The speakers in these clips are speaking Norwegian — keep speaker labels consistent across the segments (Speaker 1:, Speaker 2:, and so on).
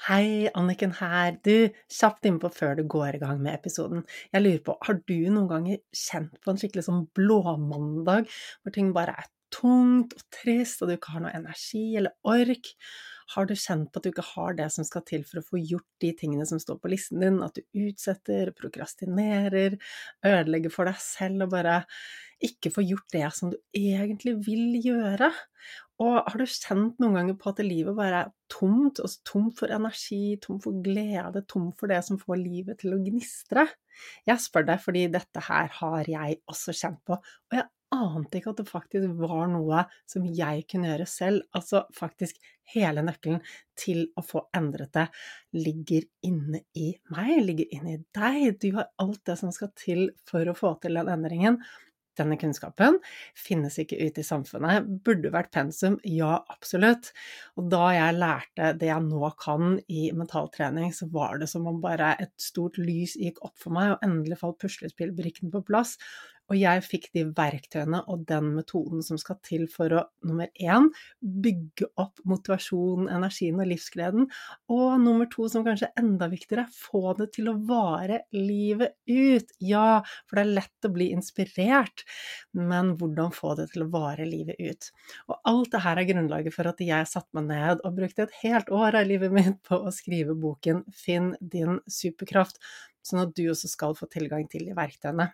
Speaker 1: Hei, Anniken her. Du, kjapt innpå før du går i gang med episoden. Jeg lurer på, har du noen ganger kjent på en skikkelig sånn blåmandag, hvor ting bare er tungt og trist, og du ikke har noe energi eller ork? Har du kjent på at du ikke har det som skal til for å få gjort de tingene som står på listen din, at du utsetter, prokrastinerer, ødelegger for deg selv og bare ikke får gjort det som du egentlig vil gjøre? Og har du kjent noen ganger på at livet bare er tomt, altså tomt for energi, tomt for glede, tomt for det som får livet til å gnistre? Jeg spør deg fordi dette her har jeg også kjent på, og jeg ante ikke at det faktisk var noe som jeg kunne gjøre selv. Altså faktisk hele nøkkelen til å få endret det ligger inne i meg, ligger inne i deg. Du har alt det som skal til for å få til den endringen. Denne kunnskapen finnes ikke ute i samfunnet. Burde vært pensum? Ja, absolutt. Og da jeg lærte det jeg nå kan i mentaltrening, så var det som om bare et stort lys gikk opp for meg, og endelig falt puslespillbrikkene på plass. Og jeg fikk de verktøyene og den metoden som skal til for å, nummer 1, bygge opp motivasjonen, energien og livsgleden, og nummer 2, som kanskje er enda viktigere, få det til å vare livet ut. Ja, for det er lett å bli inspirert, men hvordan få det til å vare livet ut? Og alt det her er grunnlaget for at jeg satte meg ned og brukte et helt år av livet mitt på å skrive boken Finn din superkraft, sånn at du også skal få tilgang til de verktøyene.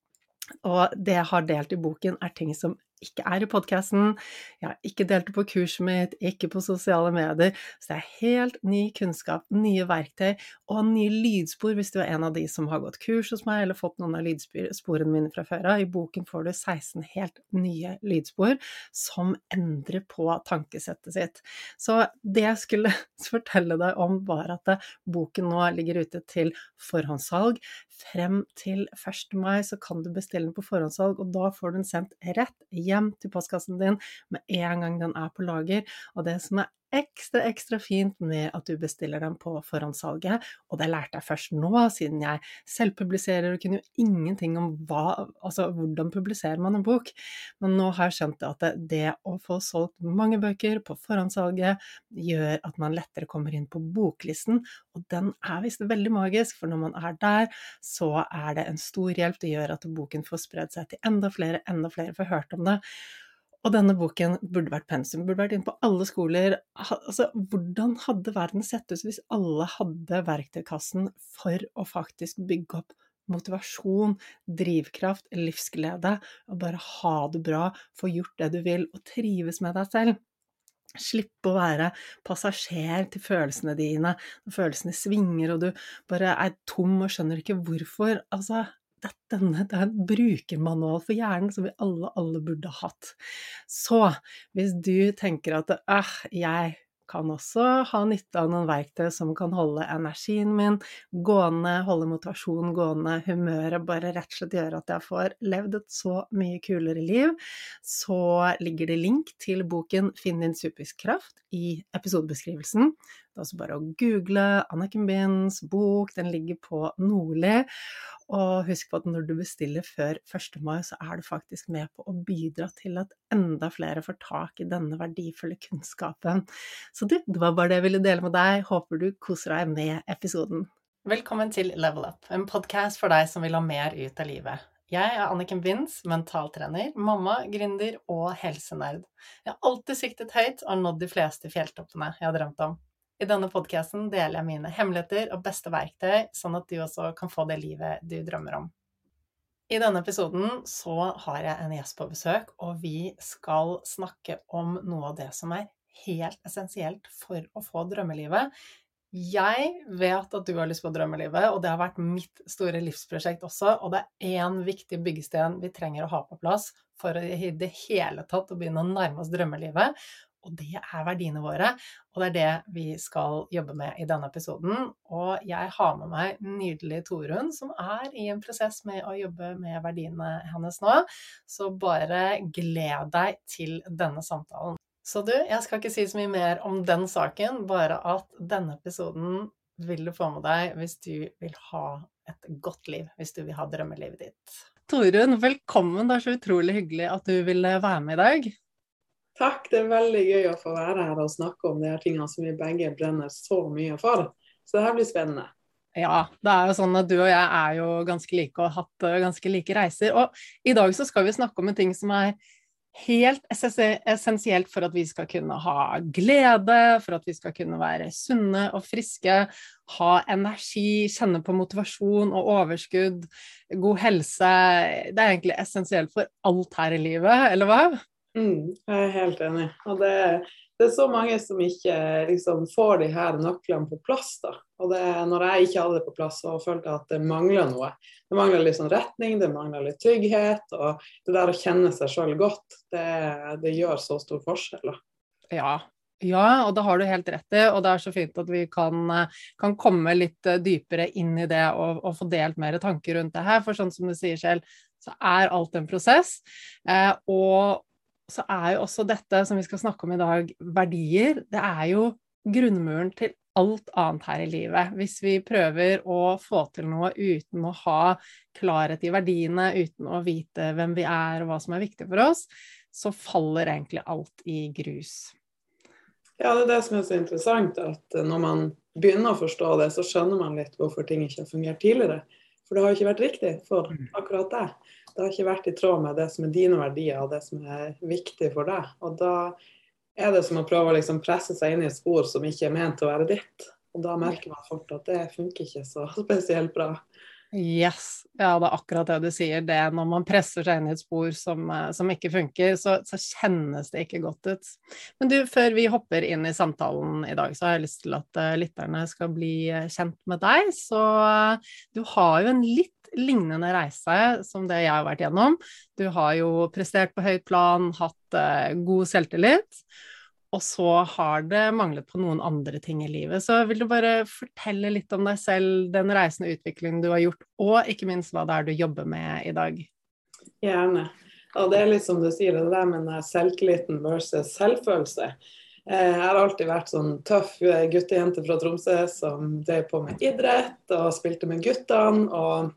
Speaker 1: Og det jeg har delt i boken er ting som ikke er i podcasten, jeg har ikke delt det på kurset mitt, ikke på sosiale medier, så det er helt ny kunnskap, nye verktøy og nye lydspor hvis du er en av de som har gått kurs hos meg eller fått noen av lydsporene mine fra før av. I boken får du 16 helt nye lydspor som endrer på tankesettet sitt. Så det jeg skulle fortelle deg om var at boken nå ligger ute til forhåndssalg. Frem til 1. mai så kan du bestille den på forhåndssalg, og da får du den sendt rett hjem til postkassen din med en gang den er på lager. Og det som er ekstra fint med at du bestiller den på forhåndssalget, og det lærte jeg først nå, siden jeg selv publiserer og kunne jo ingenting om hvordan publiserer man en bok, men nå har jeg skjønt at det å få solgt mange bøker på forhåndssalget gjør at man lettere kommer inn på boklisten, og den er visst veldig magisk, for når man er der, så er det en stor hjelp. Det gjør at boken får spredd seg til enda flere får hørt om det. Og denne boken burde vært pensum, burde vært inne på alle skoler. Altså, hvordan hadde verden sett ut hvis alle hadde verktøykassen for å faktisk bygge opp motivasjon, drivkraft, livsglede, og bare ha det bra, få gjort det du vil, og trives med deg selv? Slippe å være passasjer til følelsene dine, når følelsene svinger, og du bare er tom og skjønner ikke hvorfor. Altså, det er en brukermanual for hjernen som vi alle burde ha hatt. Så hvis du tenker at jeg kan også ha nytte av noen verktøy som kan holde energien min gående, holde motivasjonen gående, humøret bare rett og slett gjøre at jeg får levd et så mye kulere liv, så ligger det link til boken Finn din superkraft i episodebeskrivelsen. Det er også bare å google Anniken Binds bok, den ligger på Nordli. Og husk på at når du bestiller før 1. mai, så er du faktisk med på å bidra til at enda flere får tak i denne verdifulle kunnskapen. Så det var bare det jeg ville dele med deg. Håper du koser deg med episoden. Velkommen til Level Up, en podcast for deg som vil ha mer ut av livet. Jeg er Anniken Binds, mentaltrener, mamma, gründer og helsenerd. Jeg har alltid siktet høyt og nådd de fleste fjelltoppene jeg har drømt om. I denne podcasten deler jeg mine hemmeligheter og beste verktøy, sånn at du også kan få det livet du drømmer om. I denne episoden så har jeg en gjest på besøk, og vi skal snakke om noe av det som er helt essensielt for å få drømmelivet. Jeg vet at du har lyst på drømmelivet, og det har vært mitt store livsprosjekt også, og det er en viktig byggesten vi trenger å ha på plass for å i det hele tatt å begynne å nærme oss drømmelivet. Og det er verdiene våre, og det er det vi skal jobbe med i denne episoden. Og jeg har med meg nydelig Torunn, som er i en prosess med å jobbe med verdiene hennes nå. Så bare gled deg til denne samtalen. Så du, jeg skal ikke si så mye mer om den saken, bare at denne episoden vil du få med deg hvis du vil ha et godt liv, hvis du vil ha drømmelivet ditt. Torunn, velkommen. Det er så utrolig hyggelig at du ville være med i dag.
Speaker 2: Takk, det veldig gøy å få være her og snakke om de her tingene som vi begge brenner så mye for. Så det her blir spennende.
Speaker 1: Ja, det jo sånn at du og jeg jo ganske like og har hatt ganske like reiser. Og i dag så skal vi snakke om en ting som helt essensielt for at vi skal kunne ha glede, for at vi skal kunne være sunne og friske, ha energi, kjenne på motivasjon og overskudd, god helse. Det egentlig essensielt for alt her i livet, eller hva?
Speaker 2: Jeg helt enig. Og det så mange som ikke liksom får de her nøklene på plass da. Og når jeg ikke hadde det på plass, så følte jeg at det manglet noe. Det manglet litt sånn retning, det manglet litt trygghet, og det der å kjenne seg selv godt, det gjør så stor forskjell da.
Speaker 1: Ja, og da har du helt rett i, og det så fint at vi kan komme litt dypere inn i det og få delt mer tanker rundt det her, for sånn som du sier selv, så alt en prosess, og så jo også dette som vi skal snakke om i dag, verdier, det jo grunnmuren til alt annet her i livet. Hvis vi prøver å få til noe uten å ha klarhet i verdiene, uten å vite hvem vi og hva som viktig for oss, så faller egentlig alt i grus.
Speaker 2: Ja, det som så interessant, at når man begynner å forstå det, så skjønner man litt hvorfor ting ikke har fungert tidligere. For det har jo ikke vært riktig for akkurat det. Det har ikke vært i tråd med det som dine verdier og det som viktig for deg. Og da det som å prøve å liksom presse seg inn i et spor som ikke ment å være ditt. Og da merker man fort at det funker ikke så spesielt bra.
Speaker 1: Yes, ja, det akkurat det du sier. Det når man presser seg inn i et spor som ikke funker, så kjennes det ikke godt ut. Men du, før vi hopper inn i samtalen i dag, så har jeg lyst til at lytterne skal bli kjent med deg. Så du har jo en litt lignende reise som det jeg har vært gjennom. Du har jo prestert på høyt plan, hatt god selvtillit, og så har det manglet på noen andre ting i livet. Så vil du bare fortelle litt om deg selv, den reisende utviklingen du har gjort, og ikke minst hva det du jobber med i dag?
Speaker 2: Gjerne. Og det litt som du sier, det der med selvtilliten versus selvfølelse. Jeg har alltid vært sånn tøff guttejente fra Tromsø som drev på med idrett og spilte med guttene, og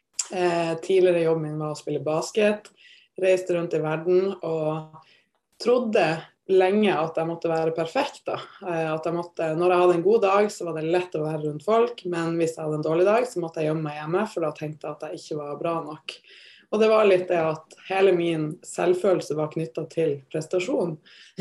Speaker 2: tidligere jobben min var å spille basket, reiste rundt i verden og trodde lenge at jeg måtte være perfekt da. At når jeg hadde en god dag så var det lett å være rundt folk, men hvis jeg hadde en dårlig dag så måtte jeg gjemme meg hjemme, for da tenkte jeg at jeg ikke var bra nok. Og det var litt det at hele min selvfølelse var knyttet til prestasjon.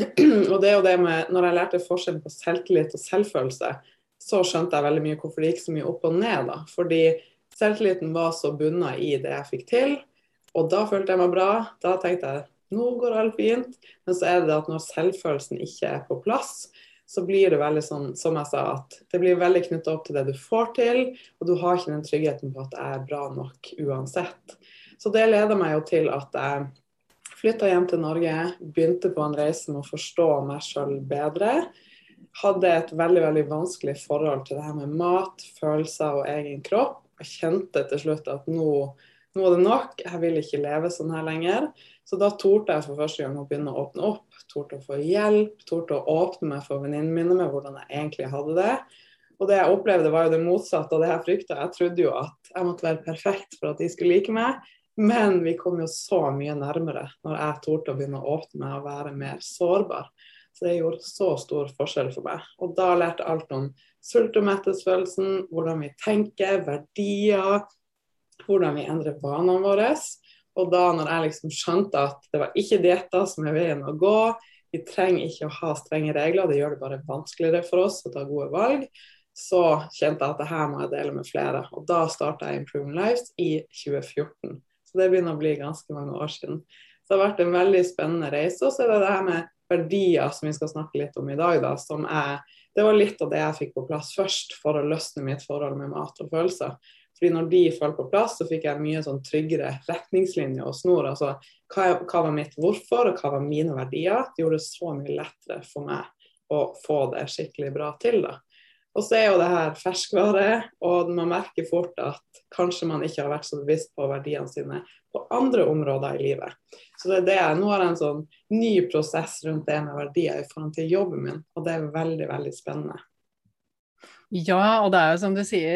Speaker 2: Og det jo det med, når jeg lærte forskjellen på selvtillit og selvfølelse, så skjønte jeg veldig mye hvorfor det gikk så mye opp og ned da. Fordi selvtilliten var så bunnet i det jeg fikk til, og da følte jeg meg bra. Da tenkte jeg, nå går alt fint. Men så det at når selvfølelsen ikke på plass, så blir det veldig sånn, som jeg sa, at det blir veldig knyttet opp til det du får til, og du har ikke den tryggheten på at jeg bra nok uansett. Så det leder meg jo til at jeg flyttet hjem til Norge, begynte på en reise med å forstå meg selv bedre, hadde et veldig, veldig vanskelig forhold til det her med mat, følelser og egen kropp. Jeg kjente til slutt at nå det nok, jeg vil ikke leve sånn her lenger. Så da torde jeg for første gang å begynne å åpne opp, torde å få hjelp, torde å åpne meg for venninnene mine med hvordan jeg egentlig hadde det. Og det jeg opplevde var jo det motsatte av det jeg fryktet. Jeg trodde jo at jeg måtte være perfekt for at de skulle like meg, men vi kom jo så mye nærmere når jeg torde å begynne å åpne meg og være mer sårbar. Så det gjorde så stor forskjell for meg. Og da lærte jeg alt om sult- og mettelsesfølelsen, hvordan vi tenker, verdier, hvordan vi endrer vanene våre. Og da når jeg liksom skjønte at det var ikke dietter som veien å gå, vi trenger ikke å ha strenge regler, det gjør det bare vanskeligere for oss å ta gode valg, så kjente jeg at det her må jeg dele med flere. Og da startet jeg Improving Lives i 2014. Så det begynner å bli ganske mange år siden. Så det har vært en veldig spennende reise, og så det her med verdier som vi skal snakke litt om i dag da, som det var litt av det jeg fikk på plass først for å løsne mitt forhold med mat og følelser. Fordi når de falt på plass, så fikk jeg mye sånn tryggere retningslinjer og snor. Altså, hva var mitt hvorfor, og hva var mine verdier? Det gjorde det så mye lettere for meg å få det skikkelig bra til da. Og så jo det her ferskvare, og man merker fort at kanskje man ikke har vært så bevisst på verdiene sine på andre områder i livet. Så det det. Nå har jeg en sånn ny prosess rundt det med verdier i forhold til jobben min, og det veldig, veldig spennende.
Speaker 1: Ja, og det jo som du sier,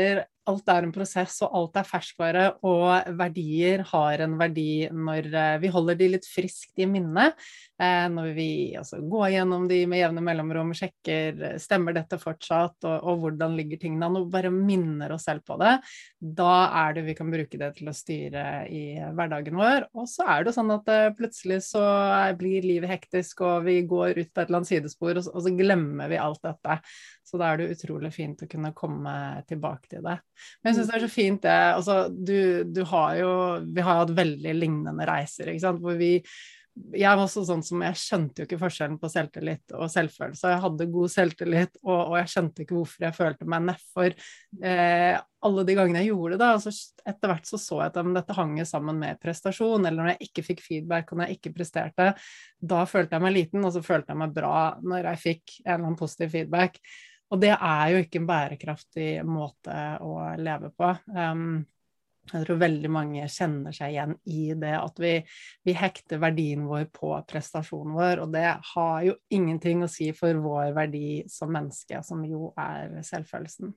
Speaker 1: alt en prosess, og alt ferskvare, og verdier har en verdi når vi holder de litt friskt i minnet, når vi altså, går gjennom de med jevne mellomrom, sjekker, stemmer dette fortsatt, og hvordan ligger tingene an, og bare minner oss selv på det. Da det vi kan bruke det til å styre i hverdagen vår, og så det sånn at plutselig så blir livet hektisk, og vi går ut på et eller annet sidespor, og så glemmer vi alt dette. Så da det utrolig fint å kunne komme tilbake til det. Men jeg synes det så fint det, altså vi har jo hatt veldig lignende reiser, ikke sant, hvor jeg var også sånn som jeg skjønte jo ikke forskjellen på selvtillit og selvfølelse. Jeg hadde god selvtillit, og jeg skjønte ikke hvorfor jeg følte meg nedfor alle de gangene jeg gjorde det. Altså, etter hvert så jeg at dette hang sammen med prestasjon, eller når jeg ikke fikk feedback, og når jeg ikke presterte, da følte jeg meg liten, og så følte jeg meg bra når jeg fikk en eller annen positiv feedback. Og det jo ikke en bærekraftig måte å leve på. Jeg tror veldig mange kjenner seg igjen i det at vi hekter verdien vår på prestasjonen vår, og det har jo ingenting å si for vår verdi som menneske, som jo selvfølelsen.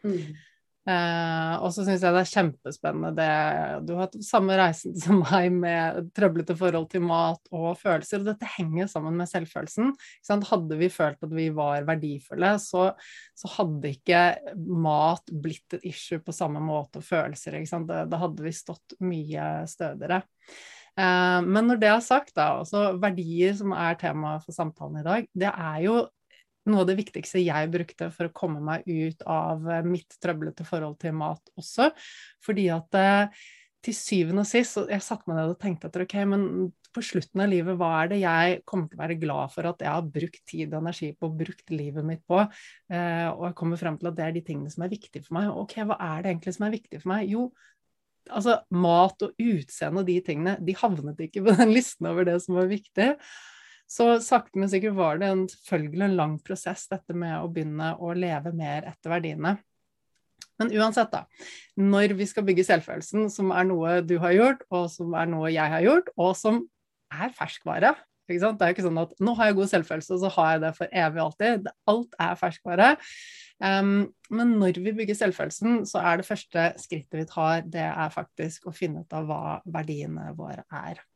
Speaker 1: Og så synes jeg det kjempespennende du har hatt samme reisen som meg med trøblete forhold til mat og følelser, og dette henger sammen med selvfølelsen, ikke sant? Hadde vi følt at vi var verdifulle, så hadde ikke mat blitt et issue på samme måte, og følelser, ikke sant? Da hadde vi stått mye stødigere. Men når det sagt da, altså verdier som tema for samtalen i dag, det jo noe av det viktigste jeg brukte for å komme meg ut av mitt trøblete forhold til mat også, fordi at til syvende og sist, jeg satte meg ned og tenkte at ok, men på slutten av livet, hva det jeg kommer til å være glad for at jeg har brukt tid og energi på, brukt livet mitt på, og jeg kommer frem til at det de tingene som viktige for meg. Ok, hva det egentlig som viktig for meg? Jo, altså mat og utseende og de tingene, de havnet ikke på den listen over det som var viktig. Så sakte, men sikkert var det selvfølgelig en lang prosess, dette med å begynne å leve mer etter verdiene. Men uansett da, når vi skal bygge selvfølelsen, som noe du har gjort, og som noe jeg har gjort, og som ferskvare, ikke sant? Det jo ikke sånn at nå har jeg god selvfølelse, og så har jeg det for evig og alltid. Alt ferskvare. Men når vi bygger selvfølelsen, så det første skrittet vi tar, det faktisk å finne ut av hva verdiene våre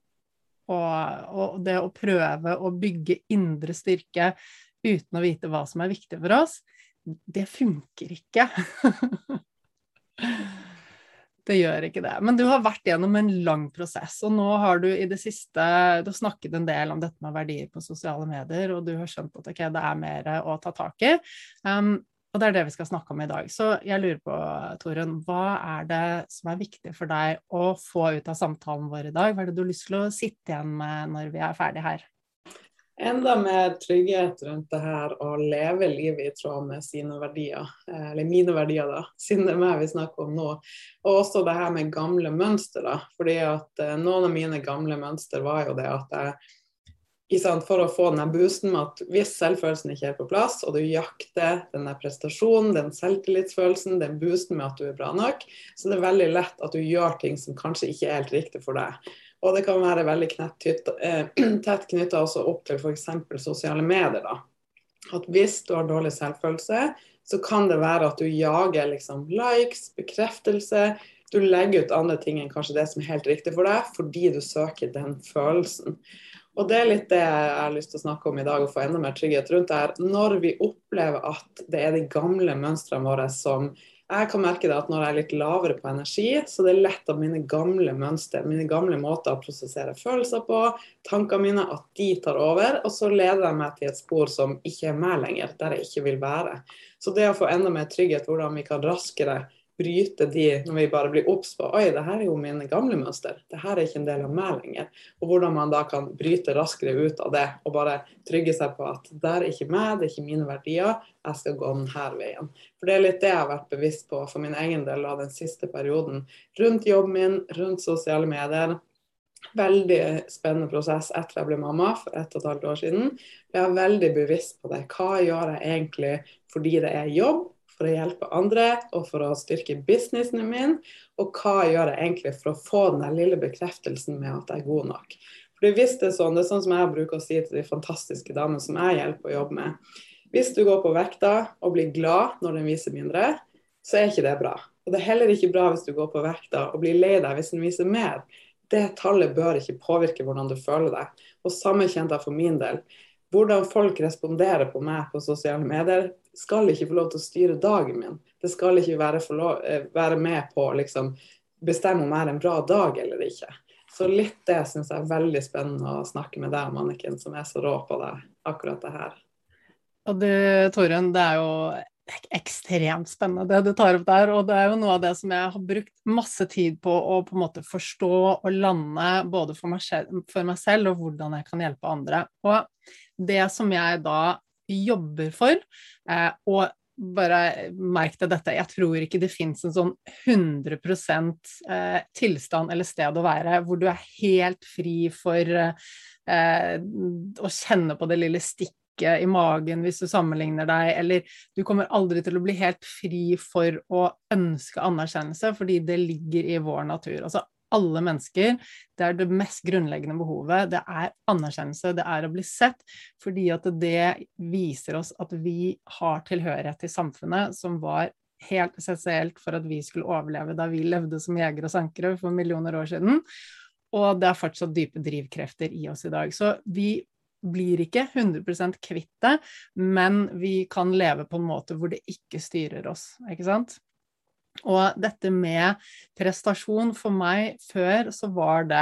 Speaker 1: Og det å prøve å bygge indre styrke uten å vite hva som viktig for oss, det funker ikke. Det gjør ikke det. Men du har vært gjennom en lang prosess, og nå har du i det siste, du har snakket en del om dette med verdier på sosiale medier, og du har skjønt at okay, det mer å ta tak i. Og det det vi skal snakke om i dag. Så jeg lurer på, Torunn, hva det som viktig for deg å få ut av samtalen vår i dag? Hva det du har lyst til å sitte igjen med når vi ferdig her?
Speaker 2: Enda mer trygghet rundt det her å leve livet i tråd med sine verdier, eller mine verdier da, siden det meg vi snakker om nå. Og også det her med gamle mønster da, fordi at noen av mine gamle mønster var jo det at for å få denne boosten med at hvis selvfølelsen ikke på plass, og du jakter denne prestasjonen, den selvtillitsfølelsen, den boosten med at du bra nok, så det veldig lett at du gjør ting som kanskje ikke helt riktig for deg. Og det kan være veldig tett knyttet også opp til for eksempel sosiale medier da. At hvis du har dårlig selvfølelse, så kan det være at du jager liksom likes, bekreftelse, du legger ut andre ting enn kanskje det som helt riktig for deg, fordi du søker den følelsen. Og det litt det jeg har lyst til å snakke om i dag, og få enda mer trygghet rundt det når vi opplever at det de gamle mønstrene våre som jeg kan merke det at når jeg litt lavere på energi, så det lett at mine gamle mønster, mine gamle måter å prosessere følelser på, tankene mine, at de tar over, og så leder de meg til et spor som ikke meg lenger, der jeg ikke vil være. Så det å få enda mer trygghet, hvordan vi kan raskere bryte de, når vi bare blir obs på, oi, det her jo mine gamle mønster, det her ikke en del av meg lenger, og hvordan man da kan bryte raskere ut av det, og bare trygge seg på at det ikke meg, det ikke mine verdier, jeg skal gå denne veien. For det litt det jeg har vært bevisst på for min egen del av den siste perioden, rundt jobben min, rundt sosiale medier, veldig spennende prosess etter jeg ble mamma for 1,5 år siden. Jeg er veldig bevisst på det. Hva gjør jeg egentlig fordi det jobb, for å hjelpe andre, og for å styrke businessen min, og hva gjør jeg egentlig for å få den lille bekreftelsen med at jeg god nok. For hvis det sånn som jeg bruker å si til de fantastiske damene som jeg hjelper å jobbe med, hvis du går på vekta og blir glad når den viser mindre, så ikke det bra. Og det heller ikke bra hvis du går på vekta og blir lei deg hvis den viser mer. Det tallet bør ikke påvirke hvordan du føler deg. Og samme kjente jeg for min del. Hvordan folk responderer på meg på sosiale medier skal ikke få lov til å styre dagen min. Det skal ikke være med på å liksom, bestemme om jeg har en bra dag eller ikke. Så litt det synes jeg er veldig spennende å snakke med deg, Anniken, som er så rå på det, akkurat det her.
Speaker 1: Og det, Torunn, det er jo ekstremt spennende det du tar opp der, og det er jo noe av det som jeg har brukt masse tid på å på en måte forstå og lande både for meg selv og hvordan jeg kan hjelpe andre. Og det som jeg da jobber for, og bare merk deg dette, jeg tror ikke det finnes en sånn 100% tilstand eller sted å være, hvor du er helt fri for å kjenne på det lille stikket i magen hvis du sammenligner deg, eller du kommer aldri til å bli helt fri for å ønske anerkjennelse, fordi det ligger i vår natur. Altså alle mennesker, det er det mest grunnleggende behovet, det er anerkjennelse, det er å bli sett, fordi at det viser oss at vi har tilhørighet til samfunnet som var helt essensielt for at vi skulle overleve da vi levde som jegere og sankere for millioner år siden, og det er fortsatt dype drivkrefter i oss i dag. Så vi blir ikke 100% kvitt det, men vi kan leve på en måte hvor det ikke styrer oss, ikke sant? Og dette med prestasjon for meg før så var det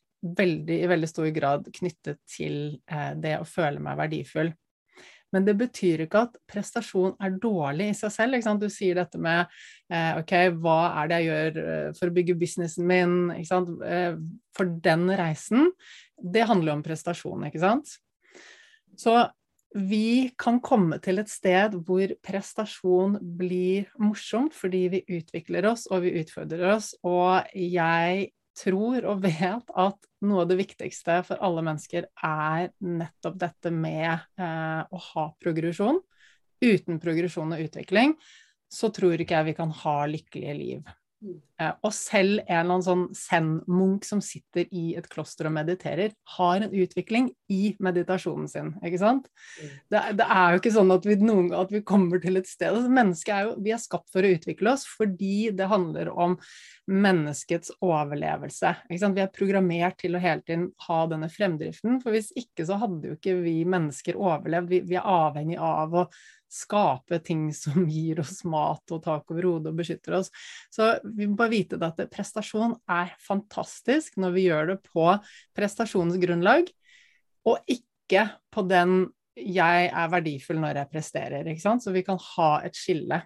Speaker 1: i veldig stor grad knyttet til det å føle meg verdifull. Men det betyr ikke at prestasjon er dårlig i seg selv, ikke sant? Du sier dette med, ok, hva er det jeg gjør for å bygge businessen min, ikke sant? For den reisen, det handler om prestasjon, ikke sant? Så vi kan komme til et sted hvor prestasjon blir morsomt, fordi vi utvikler oss og vi utfordrer oss, og jeg tror og vet at noe av det viktigste for alle mennesker er nettopp dette med å ha progresjon. Uten progresjon og utvikling, så tror ikke jeg vi kan ha lykkelige liv. Og selv en eller annen sånn zen-munk som sitter i et kloster og mediterer, har en utvikling i meditasjonen sin, ikke sant? Det er jo ikke sånn at vi kommer til et sted. Mennesket vi er skapt for å utvikle oss, fordi det handler om menneskets overlevelse, ikke sant? Vi er programmert til å hele tiden ha denne fremdriften, for hvis ikke så hadde jo ikke vi mennesker overlevd. Vi er avhengig av å skape ting som gir oss mat og tak over hodet og beskytter oss. Så vi må bare vite at prestasjon er fantastisk når vi gjør det på prestasjonsgrunnlag, og ikke på den jeg er verdifull når jeg presterer, ikke sant? Så vi kan ha et skille.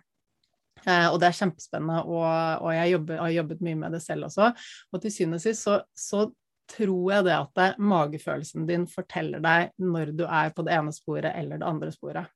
Speaker 1: Og det er kjempespennende, og jeg har jobbet mye med det selv også. Og til syvende og sist så tror jeg det at magefølelsen din forteller deg når du er på det ene sporet eller det andre sporet.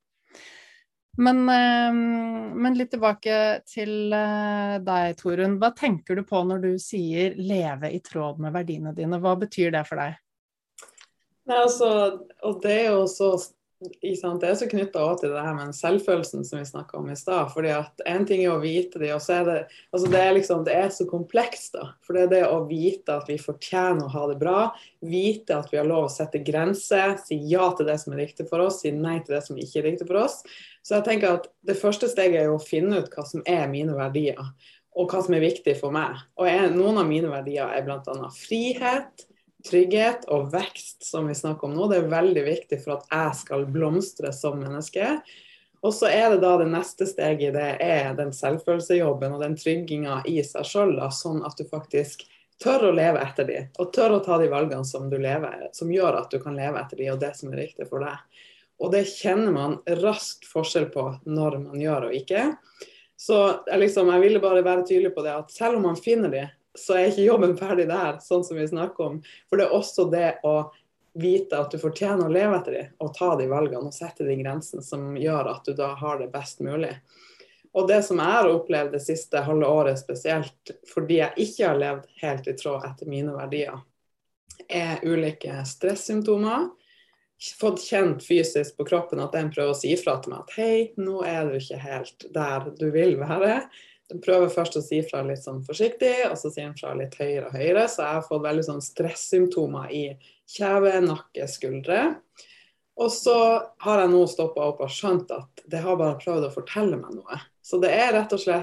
Speaker 1: Men litt tilbake til deg, Torunn. Hva tenker du på når du sier leve i tråd med verdiene dine? Hva betyr det for deg?
Speaker 2: Nei, altså, og det er jo så det er så knyttet også til det her med selvfølelsen som vi snakket om i stad, fordi at en ting er å vite det, og så det, altså det er så komplekst da, for det er det å vite at vi fortjener å ha det bra, vite at vi har lov å sette grenser, si ja til det som er riktig for oss, si nei til det som ikke er riktig for oss. Så jeg tenker at det første steget er jo å finne ut hva som er mine verdier, og hva som er viktig for meg. Og noen av mine verdier er blant annet frihet, trygghet og vekst, som vi snakker om nå. Det er veldig viktig for at jeg skal blomstre som menneske. Og så er det da det neste steget, det er den selvfølelsejobben og den tryggingen i seg selv, sånn at du faktisk tør å leve etter de, og tør å ta de valgene som du lever, som gjør at du kan leve etter de, og det som er riktig for deg. Og det kjenner man raskt forskjell på når man gjør og ikke. Så jeg ville bare være tydelig på det, at selv om man finner de, så er ikke jobben ferdig der, sånn som vi snakker om. For det er også det å vite at du fortjener å leve etter de, og ta de valgene og sette de grensene som gjør at du da har det best mulig. Og det som jeg har opplevd det siste halve året spesielt, fordi jeg ikke har levd helt i tråd etter mine verdier, er ulike stressymptomer. Fått kjent fysisk på kroppen at den prøver å si fra til meg at hei, nå er du ikke helt der du vil være. Den prøver først å si fra litt sånn forsiktig, og så sier den fra litt høyere og høyere, så jeg har fått veldig sånn stressymptomer i kjeve, nakke, skuldre. Og så har jeg nå stoppet opp og skjønt at det har bare prøvd å fortelle meg noe. Så det er rett og slett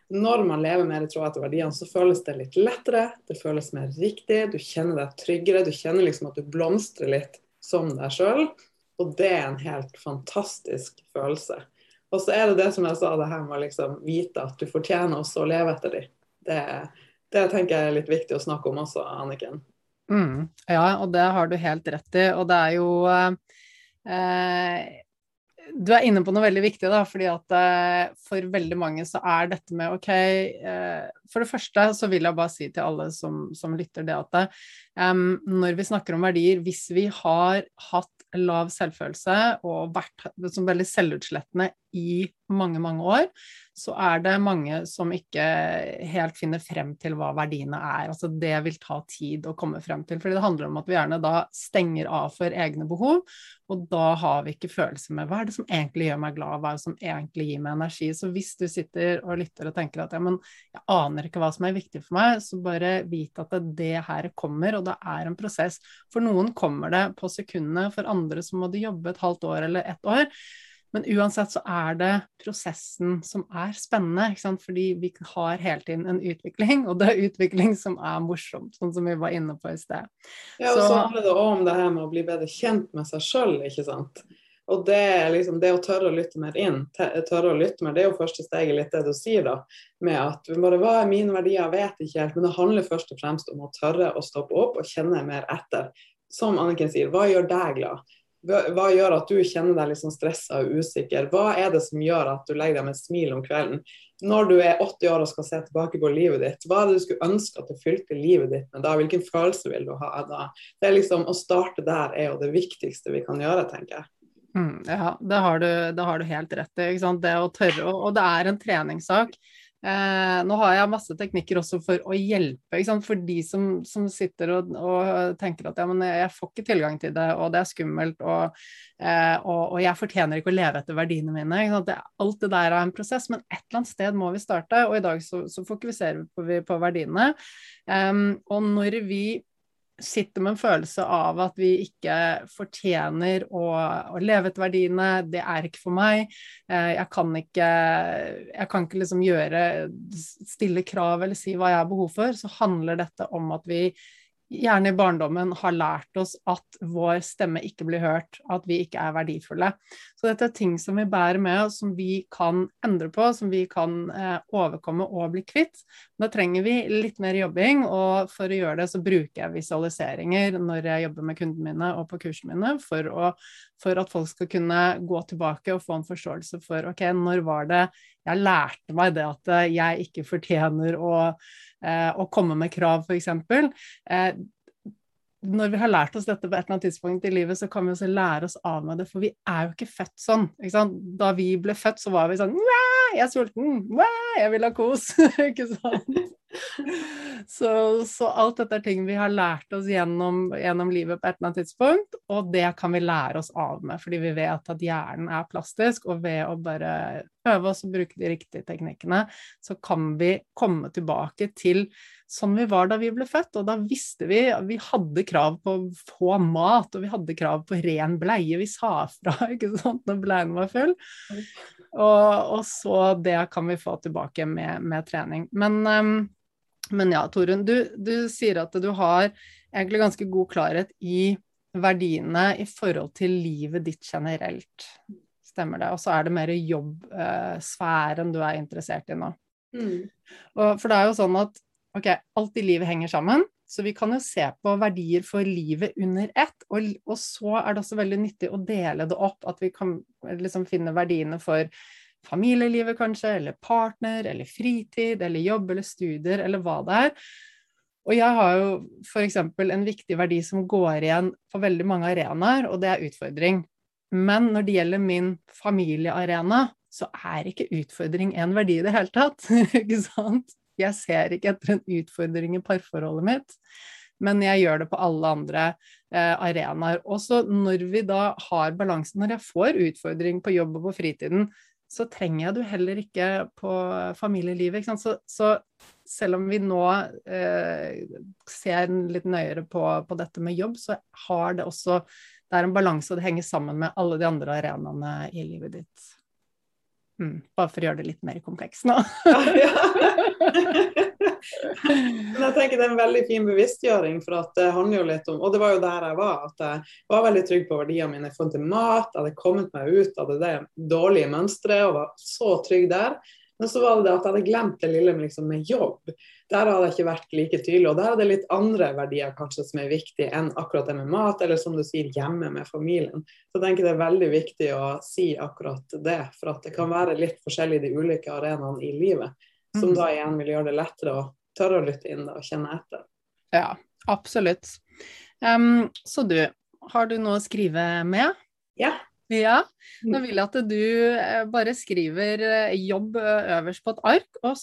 Speaker 2: Når man lever mer i tråd etter verdiene, så føles det litt lettere, det føles mer riktig, du kjenner deg tryggere, du kjenner liksom at du blomstrer litt som deg selv, og det er en helt fantastisk følelse. Og så er det som jeg sa, det her med å liksom vite at du fortjener også å leve etter dem. Det tenker jeg er litt viktig å snakke om også, Anniken.
Speaker 1: Ja, og det har du helt rett i, og det er jo du er inne på noe veldig viktig da, fordi at for veldig mange så er dette med, ok, for det første så vil jeg bare si til alle som lytter det at når vi snakker om verdier, hvis vi har hatt lav selvfølelse og vært som veldig selvutslettende i mange, mange år, så er det mange som ikke helt finner frem til hva verdiene er. Altså det vil ta tid å komme frem til, fordi det handler om at vi gjerne da stenger av for egne behov, og da har vi ikke følelse med hva er det som egentlig gjør meg glad, hva er det som egentlig gir meg energi. Så hvis du sitter og lytter og tenker at ja, men jeg aner ikke hva som er viktig for meg, så bare vit at det her kommer, og det er en prosess. For noen kommer det på sekundene, for andre så må de jobbe et halvt år eller ett år. Men uansett så er det prosessen som er spennende, ikke sant? Fordi vi har hele tiden en utvikling, og det er utvikling som er morsomt, sånn som vi var inne på i sted.
Speaker 2: Ja, og så handler det også om det her med å bli bedre kjent med seg selv, ikke sant? Og det er liksom det å tørre å lytte mer inn, tørre å lytte mer, det er jo første steget litt det du sier da, med at bare hva er mine verdier, jeg vet ikke helt, men det handler først og fremst om å tørre å stoppe opp og kjenne mer etter. Som Anniken sier, hva gjør deg glad? Hva gjør at du kjenner deg litt sånn stresset og usikker? Hva er det som gjør at du legger deg med et smil om kvelden? Når du er 80 år og skal se tilbake på livet ditt, hva er det du skulle ønske at du fylte livet ditt med da? Hvilken følelse vil du ha da? Det er liksom, å starte der er jo det viktigste vi kan gjøre, tenker jeg.
Speaker 1: Ja, det har du helt rett i, ikke sant? Det å tørre, og det er en treningssak. Nå har jeg masse teknikker også for å hjelpe, ikke sant? For de som sitter og tenker at ja, men jeg får ikke tilgang til det, og det er skummelt, og jeg fortjener ikke å leve etter verdiene mine, ikke sant? Alt det der er en prosess, men et eller annet sted må vi starte, og i dag så fokuserer vi på verdiene, og når vi sitter med en følelse av at vi ikke fortjener å leve etter verdiene, det er ikke for meg, jeg kan ikke liksom stille krav eller si hva jeg har behov for, så handler dette om at vi gjerne i barndommen har lært oss at vår stemme ikke blir hørt, at vi ikke er verdifulle. Så dette er ting som vi bærer med oss, som vi kan endre på, som vi kan overkomme og bli kvitt. Da trenger vi litt mer jobbing, og for å gjøre det så bruker jeg visualiseringer når jeg jobber med kundene mine og på kursene mine, for at folk skal kunne gå tilbake og få en forståelse for, ok, når var det jeg lærte meg det at jeg ikke fortjener å komme med krav, for eksempel. Når vi har lært oss dette på et eller annet tidspunkt i livet, så kan vi også lære oss av med det, for vi er jo ikke født sånn, ikke sant? Da vi ble født, så var vi sånn, jeg er sulten, jeg vil ha kos, ikke sant? Så alt dette er ting vi har lært oss gjennom livet på et eller annet tidspunkt, og det kan vi lære oss av med, fordi vi vet at hjernen er plastisk, og ved å bare øve oss og bruke de riktige teknikkene, så kan vi komme tilbake til sånn vi var da vi ble født, og da visste vi hadde krav på å få mat, og vi hadde krav på ren bleie, vi sa fra, ikke sant, når bleien var full, og så det kan vi få tilbake med trening. Men ja, Torunn, du sier at du har egentlig ganske god klarhet i verdiene i forhold til livet ditt generelt. Stemmer det? Og så er det mer jobbsfæren du er interessert i nå. For det er jo sånn at ok, alt i livet henger sammen, så vi kan jo se på verdier for livet under ett, og så er det også veldig nyttig å dele det opp, at vi kan liksom finne verdiene for familielivet kanskje, eller partner, eller fritid, eller jobb, eller studier, eller hva det er. Og jeg har jo for eksempel en viktig verdi som går igjen på veldig mange arenaer, og det er utfordring. Men når det gjelder min familiearena, så er ikke utfordring en verdi i det hele tatt, ikke sant? Jeg ser ikke etter en utfordring i parforholdet mitt, men jeg gjør det på alle andre arenaer. Og så når vi da har balansen, når jeg får utfordring på jobb og på fritiden, så trenger jeg det heller ikke på familielivet, ikke sant? Så selv om vi nå ser litt nøyere på dette med jobb, så har det også, det er en balanse, og det henger sammen med alle de andre arenaene i livet ditt. Bare for å gjøre det litt mer kompleks nå.
Speaker 2: Ja. Men jeg tenker det er en veldig fin bevisstgjøring, for at det handler jo litt om, og det var jo der jeg var, at jeg var veldig trygg på verdiene mine i forhold til mat, jeg hadde kommet meg ut av det dårlige mønstret og var så trygg der. Men så var det at jeg hadde glemt det lille liksom, med jobb. Der hadde jeg ikke vært like tydelig, og der er det litt andre verdier kanskje som er viktige enn akkurat det med mat, eller som du sier, hjemme med familien. Så jeg tenker det er veldig viktig å si akkurat det, for at det kan være litt forskjellig de ulike arenaene i livet, som da igjen vil gjøre det lettere å tørre å lytte inn og kjenne etter.
Speaker 1: Ja, absolutt. Så du, har du noe å skrive med?
Speaker 2: Ja.
Speaker 1: Ja, da vil jeg at du bare skriver jobb øverst på et ark, og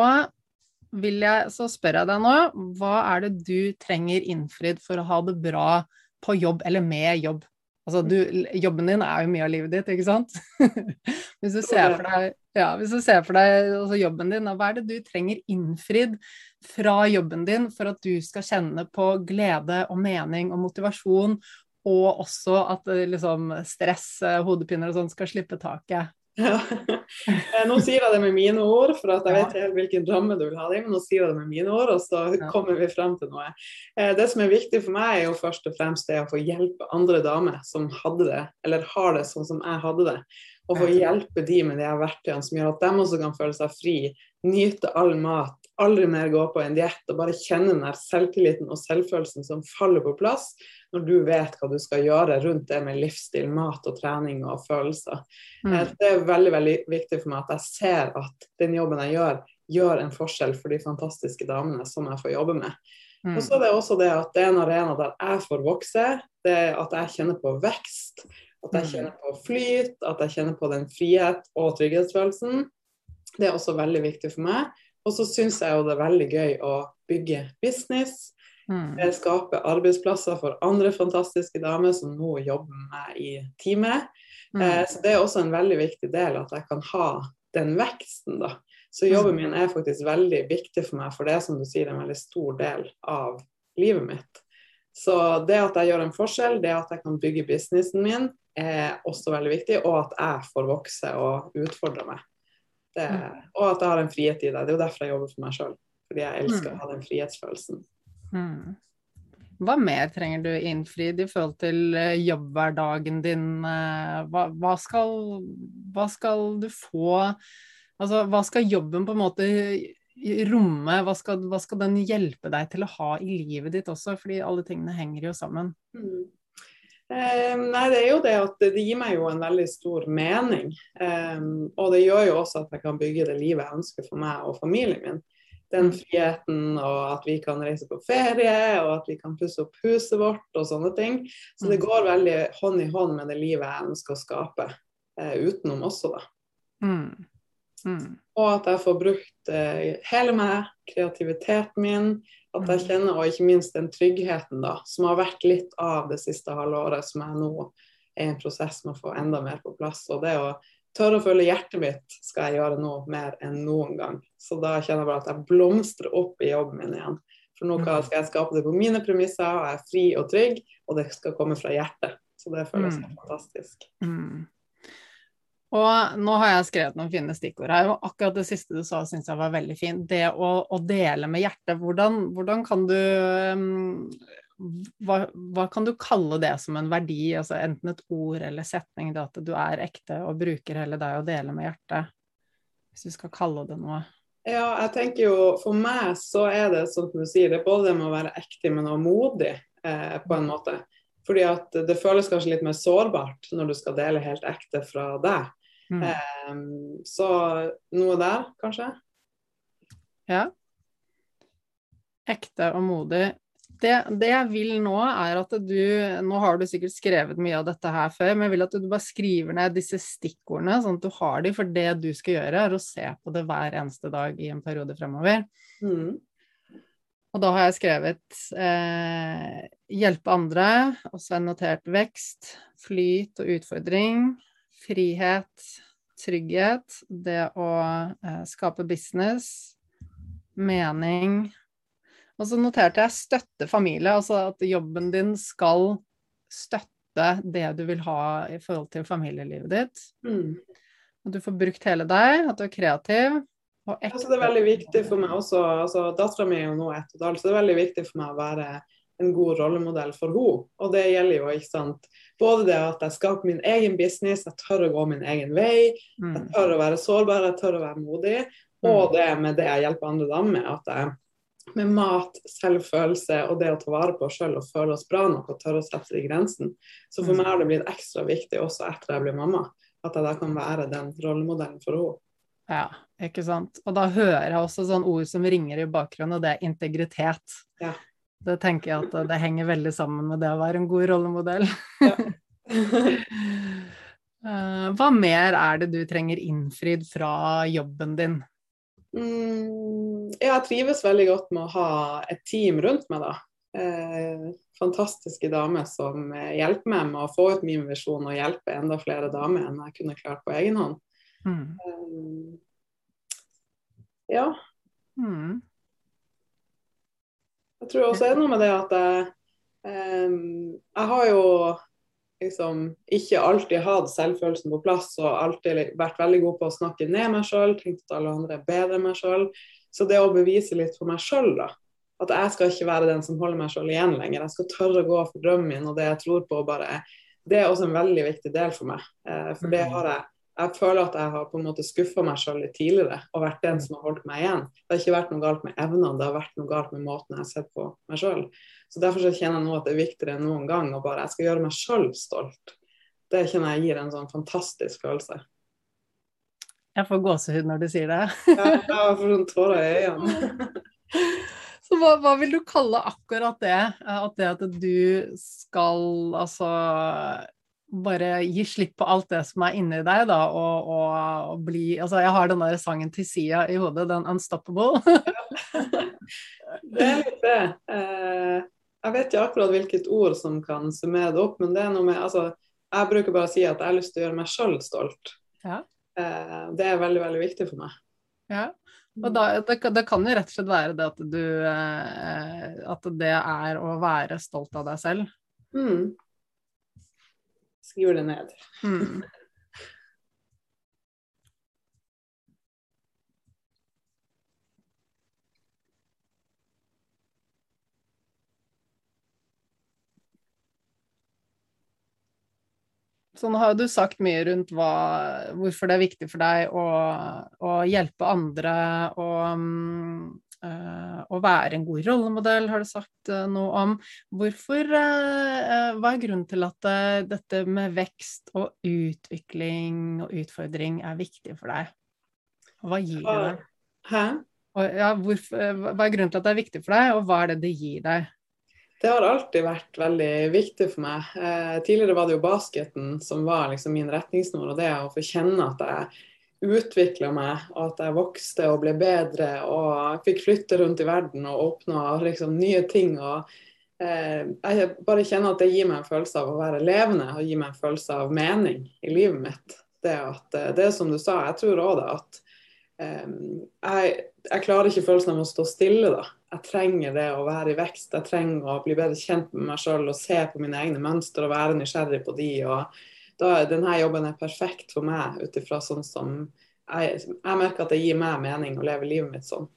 Speaker 1: så spør jeg deg nå, hva er det du trenger innfridd for å ha det bra på jobb eller med jobb? Altså, jobben din er jo mye av livet ditt, ikke sant? Hvis du ser for deg altså jobben din, hva er det du trenger innfridd fra jobben din for at du skal kjenne på glede og mening og motivasjon, og også at liksom, stress, hodepiner og sånn skal slippe taket?
Speaker 2: Ja. Nå sier jeg det med mine ord, for at jeg vet helt hvilken ramme du vil ha det i, men nå sier jeg det med mine ord, og så kommer vi frem til noe. Det som er viktig for meg er jo først og fremst det å få hjelpe andre damer som hadde det, eller har det sånn som jeg hadde det, og få hjelpe de med de her verktøyene som gjør at de også kan føle seg fri, nyte all mat, aldri mer gå på en diett, og bare kjenne den der selvtilliten og selvfølelsen som faller på plass når du vet hva du skal gjøre rundt det med livsstil, mat og trening og følelser. Det er veldig, veldig viktig for meg at jeg ser at den jobben jeg gjør en forskjell for de fantastiske damene som jeg får jobbe med. Og så er det også det at det er en arena der jeg får vokse, det er at jeg kjenner på vekst, at jeg kjenner på flyt, at jeg kjenner på den frihet og trygghetsfølelsen. Det er også veldig viktig for meg. Og så synes jeg jo det er veldig gøy å bygge business, skape arbeidsplasser for andre fantastiske damer som nå jobber med meg i teamet. Så det er også en veldig viktig del at jeg kan ha den veksten da. Så jobben min er faktisk veldig viktig for meg, for det er som du sier en veldig stor del av livet mitt. Så det at jeg gjør en forskjell, det at jeg kan bygge businessen min er også veldig viktig, og at jeg får vokse og utfordre meg. Og at jeg har en frihet i det. Det er jo derfor jeg jobber for meg selv, fordi jeg elsker å ha den frihetsfølelsen.
Speaker 1: Hva mer trenger du innfridd i forhold til jobbhverdagen din? Hva skal du få? Altså, hva skal jobben på en måte romme? Hva skal den hjelpe deg til å ha i livet ditt også? Fordi alle tingene henger jo sammen.
Speaker 2: Nei, det er jo det at det gir meg jo en veldig stor mening. Og det gjør jo også at jeg kan bygge det livet jeg ønsker for meg og familien min. Den friheten, og at vi kan reise på ferie, og at vi kan pusse opp huset vårt og sånne ting. Så det går veldig hånd i hånd med det livet jeg ønsker å skape utenom også da. Og at jeg får brukt hele meg, kreativiteten min, at jeg kjenner, og ikke minst den tryggheten da, som har vært litt av det siste halvåret, som jeg nå er i en prosess med å få enda mer på plass. Og det å tørre å følge hjertet mitt skal jeg gjøre nå mer enn noen gang. Så da kjenner jeg bare at jeg blomstrer opp i jobben min igjen. For nå skal jeg skape det på mine premisser, og jeg er fri og trygg, og det skal komme fra hjertet. Så det føles fantastisk.
Speaker 1: Og nå har jeg skrevet noen fine stikkord her, og akkurat det siste du sa synes jeg var veldig fint. Det å dele med hjertet, hvordan kan du... Hva kan du kalle det som en verdi, altså enten et ord eller setning, det at du er ekte og bruker hele deg og deler med hjertet, hvis du skal kalle det noe?
Speaker 2: Ja, jeg tenker jo, for meg så er det, som du sier, det er både det med å være ekte, men også modig på en måte. Fordi at det føles kanskje litt mer sårbart når du skal dele helt ekte fra deg. Så noe der, kanskje?
Speaker 1: Ja. Ekte og modig. Det jeg vil nå er at nå har du sikkert skrevet mye av dette her før, men jeg vil at du bare skriver ned disse stikkordene, sånn at du har de, for det du skal gjøre er å se på det hver eneste dag i en periode fremover. Og da har jeg skrevet hjelpe andre, og så har jeg notert vekst, flyt og utfordring, frihet, trygghet, det å skape business, mening. Og så noterte jeg støtte familie, altså at jobben din skal støtte det du vil ha i forhold til familielivet ditt. At du får brukt hele deg, at du er kreativ og
Speaker 2: Altså,
Speaker 1: ekte.
Speaker 2: det er veldig viktig for meg også, altså datteren min er jo nå 1,5, så det er veldig viktig for meg å være en god rollemodell for henne. Og det gjelder jo, ikke sant, både det at jeg skaper min egen business, jeg tør å gå min egen vei, jeg tør å være sårbar, jeg tør å være modig, og det med det jeg hjelper andre damer med, at jeg med mat, selvfølelse og det å ta vare på oss selv og føle oss bra nok og tørre å sette de grensen. Så for meg har det blitt ekstra viktig også etter jeg ble mamma, at jeg da kan være den rollemodellen for henne.
Speaker 1: Ja, ikke sant? Og da hører jeg også sånn ord som ringer i bakgrunnen, og det er integritet.
Speaker 2: Ja.
Speaker 1: Det tenker jeg at det henger veldig sammen med det å være en god rollemodell.
Speaker 2: Ja.
Speaker 1: Hva mer er det du trenger innfridd fra jobben din?
Speaker 2: Jeg trives veldig godt med å ha et team rundt meg da. Fantastiske damer som hjelper meg med å få ut min visjon og hjelpe enda flere damer enn jeg kunne klart på egen hånd. Ja. Jeg tror også det er noe med det at jeg har jo liksom ikke alltid hatt selvfølelsen på plass og alltid vært veldig god på å snakke ned meg selv, tenkt at alle andre er bedre enn meg selv. Så det å bevise litt for meg selv da, at jeg skal ikke være den som holder meg selv igjen lenger, jeg skal tørre å gå for drømmen min og det jeg tror på bare, det er også en veldig viktig del for meg. For det har jeg føler at jeg har på en måte skuffet meg selv litt tidligere og vært den som har holdt meg igjen. Det har ikke vært noe galt med evnene, det har vært noe galt med måten jeg har sett på meg selv. Så derfor så kjenner jeg nå at det er viktigere enn noen gang å bare, jeg skal gjøre meg selv stolt. Det kjenner jeg gir en sånn fantastisk følelse.
Speaker 1: Jeg får gåsehud når du sier det.
Speaker 2: Jeg får sånn tårer i øynene.
Speaker 1: Så hva vil du kalle akkurat det? At du skal altså bare gi slipp på alt det som er inni deg da, og bli, altså jeg har den der sangen til Sia i hodet, den Unstoppable.
Speaker 2: Det er litt det. Jeg vet ikke akkurat hvilket ord som kan summere det opp, men det er noe med, altså, jeg bruker bare å si at jeg har lyst til å gjøre meg selv stolt.
Speaker 1: Ja.
Speaker 2: Det er veldig, veldig viktig for meg.
Speaker 1: Ja, og det kan jo rett og slett være det at det er å være stolt av deg selv.
Speaker 2: Skriv det ned.
Speaker 1: Så nå har du sagt mye rundt hvorfor det er viktig for deg å hjelpe andre og være en god rollemodell, har du sagt noe om. Hva er grunnen til at dette med vekst og utvikling og utfordring er viktig for deg? Og hva gir det deg?
Speaker 2: Hæ?
Speaker 1: Ja, hva er grunnen til at det er viktig for deg, og hva er det gir deg?
Speaker 2: Det har alltid vært veldig viktig for meg. Tidligere var det jo basketen som var liksom min retningsnor, og det å få kjenne at jeg utviklet meg, og at jeg vokste og ble bedre, og fikk flytte rundt i verden og oppnå liksom nye ting. Og jeg bare kjenner at det gir meg en følelse av å være levende, og gir meg en følelse av mening i livet mitt. Det er som du sa, jeg tror også det at jeg klarer ikke følelsen av å stå stille da. Jeg trenger det å være i vekst, jeg trenger å bli bedre kjent med meg selv og se på mine egne mønster og være nysgjerrig på de, og denne jobben er perfekt for meg utifra sånn som jeg merker at det gir meg mening å leve livet mitt sånn.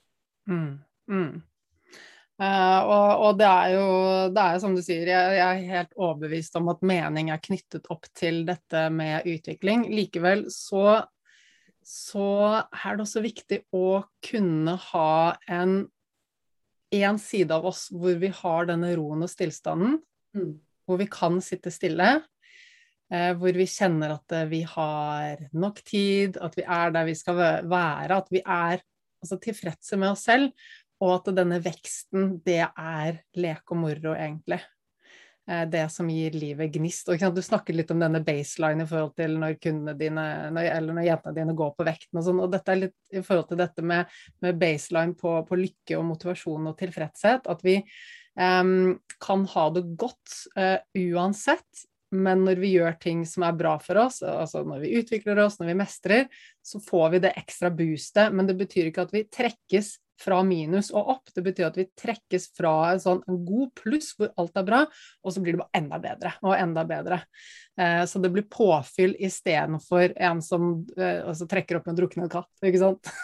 Speaker 1: Og det er jo som du sier, jeg er helt overbevist om at mening er knyttet opp til dette med utvikling. Likevel så er det også viktig å kunne ha en side av oss hvor vi har denne roen og stillstanden, hvor vi kan sitte stille, hvor vi kjenner at vi har nok tid, at vi er der vi skal være, at vi er altså, tilfredse med oss selv, og at denne veksten, det er lek og moro egentlig. Det som gir livet gnist. Og du snakket litt om denne baseline i forhold til når kundene dine, eller når jentene dine går på vekten og sånn, og dette er litt i forhold til dette med baseline på lykke og motivasjon og tilfredshet, at vi kan ha det godt uansett, men når vi gjør ting som er bra for oss, altså når vi utvikler oss, når vi mestrer, så får vi det ekstra boostet, men det betyr ikke at vi trekkes fra minus og opp. Det betyr at vi trekkes fra en god pluss hvor alt er bra, og så blir det bare enda bedre og enda bedre. Så det blir påfyll i stedet for en som altså trekker opp en druknet katt, ikke sant?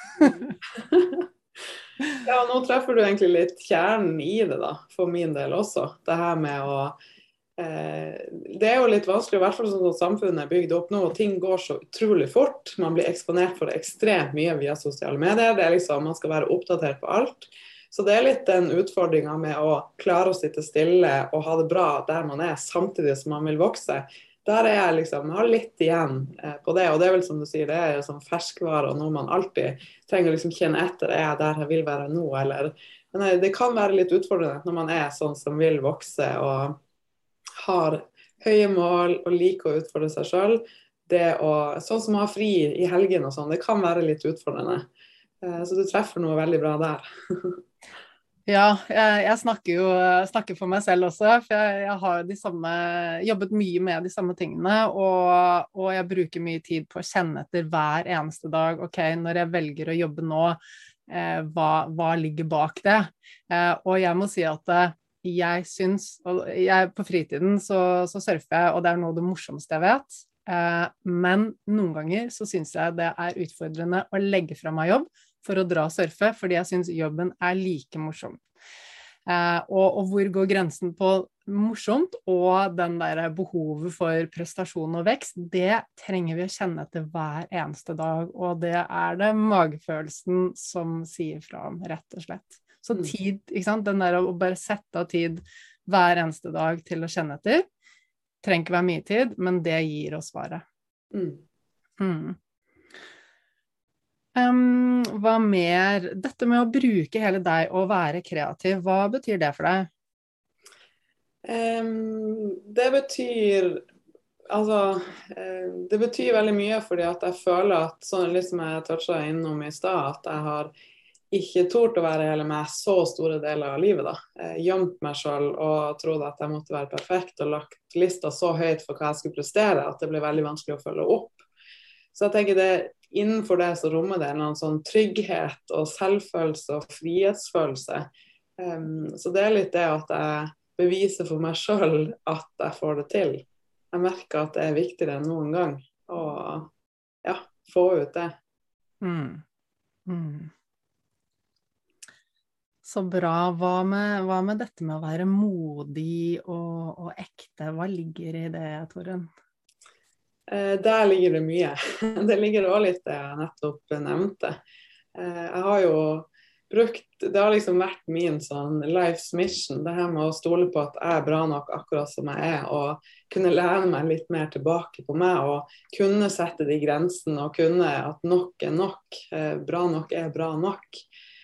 Speaker 2: Ja, nå treffer du egentlig litt kjernen i det da, for min del også. Det her med å det jo litt vanskelig, i hvert fall sånn at samfunnet er bygd opp nå, og ting går så utrolig fort. Man blir eksponert for det ekstremt mye via sosiale medier. Det liksom, man skal være oppdatert på alt. Så det litt den utfordringen med å klare å sitte stille og ha det bra der man er, samtidig som man vil vokse. Der jeg liksom, har litt igjen på det, og det vel som du sier, det jo sånn ferskvare, og noe man alltid trenger å liksom kjenne etter, er jeg der jeg vil være nå, eller men det kan være litt utfordrende når man er sånn som vil vokse, og har høye mål og liker å utfordre seg selv. Sånn som å ha fri i helgen og sånn, det kan være litt utfordrende. Så du treffer noe veldig bra der.
Speaker 1: Ja, jeg snakker for meg selv også, for jeg har jobbet mye med de samme tingene, og jeg bruker mye tid på å kjenne etter hver eneste dag. Ok, når jeg velger å jobbe nå, hva ligger bak det? Og jeg må si at jeg synes, på fritiden så surfer jeg, og det noe av det morsomste jeg vet, men noen ganger så synes jeg det utfordrende å legge fra meg jobb for å dra og surfe, fordi jeg synes jobben like morsom. Og hvor går grensen på morsomt, og den der behovet for prestasjon og vekst, det trenger vi å kjenne etter hver eneste dag, og det det magefølelsen som sier fra om, rett og slett. Så tid, ikke sant? Den der å bare sette av tid hver eneste dag til å kjenne etter, trenger ikke være mye tid, men det gir oss svaret. Hva mer? Dette med å bruke hele deg og være kreativ, hva betyr det for deg?
Speaker 2: Det betyr det betyr veldig mye, fordi at jeg føler at sånn liksom jeg touchet innom i sted, at jeg har ikke tort å være hele meg så store deler av livet da. Gjemt meg selv og trodde at jeg måtte være perfekt og lagt lista så høyt for hva jeg skulle prestere at det ble veldig vanskelig å følge opp. Så jeg tenker innenfor det så rommer det en sånn trygghet og selvfølelse og frihetsfølelse. Så det litt det at jeg beviser for meg selv at jeg får det til. Jeg merker at det viktigere enn noen gang å få ut det.
Speaker 1: Så bra. Hva med dette med å være modig og ekte? Hva ligger i det, Torunn?
Speaker 2: Der ligger det mye. Det ligger også litt det jeg nettopp nevnte. Jeg har jo det har liksom vært min sånn life's mission, det her med å stole på at jeg bra nok akkurat som jeg og kunne lene meg litt mer tilbake på meg, og kunne sette de grensene, og kunne at nok nok, bra nok bra nok.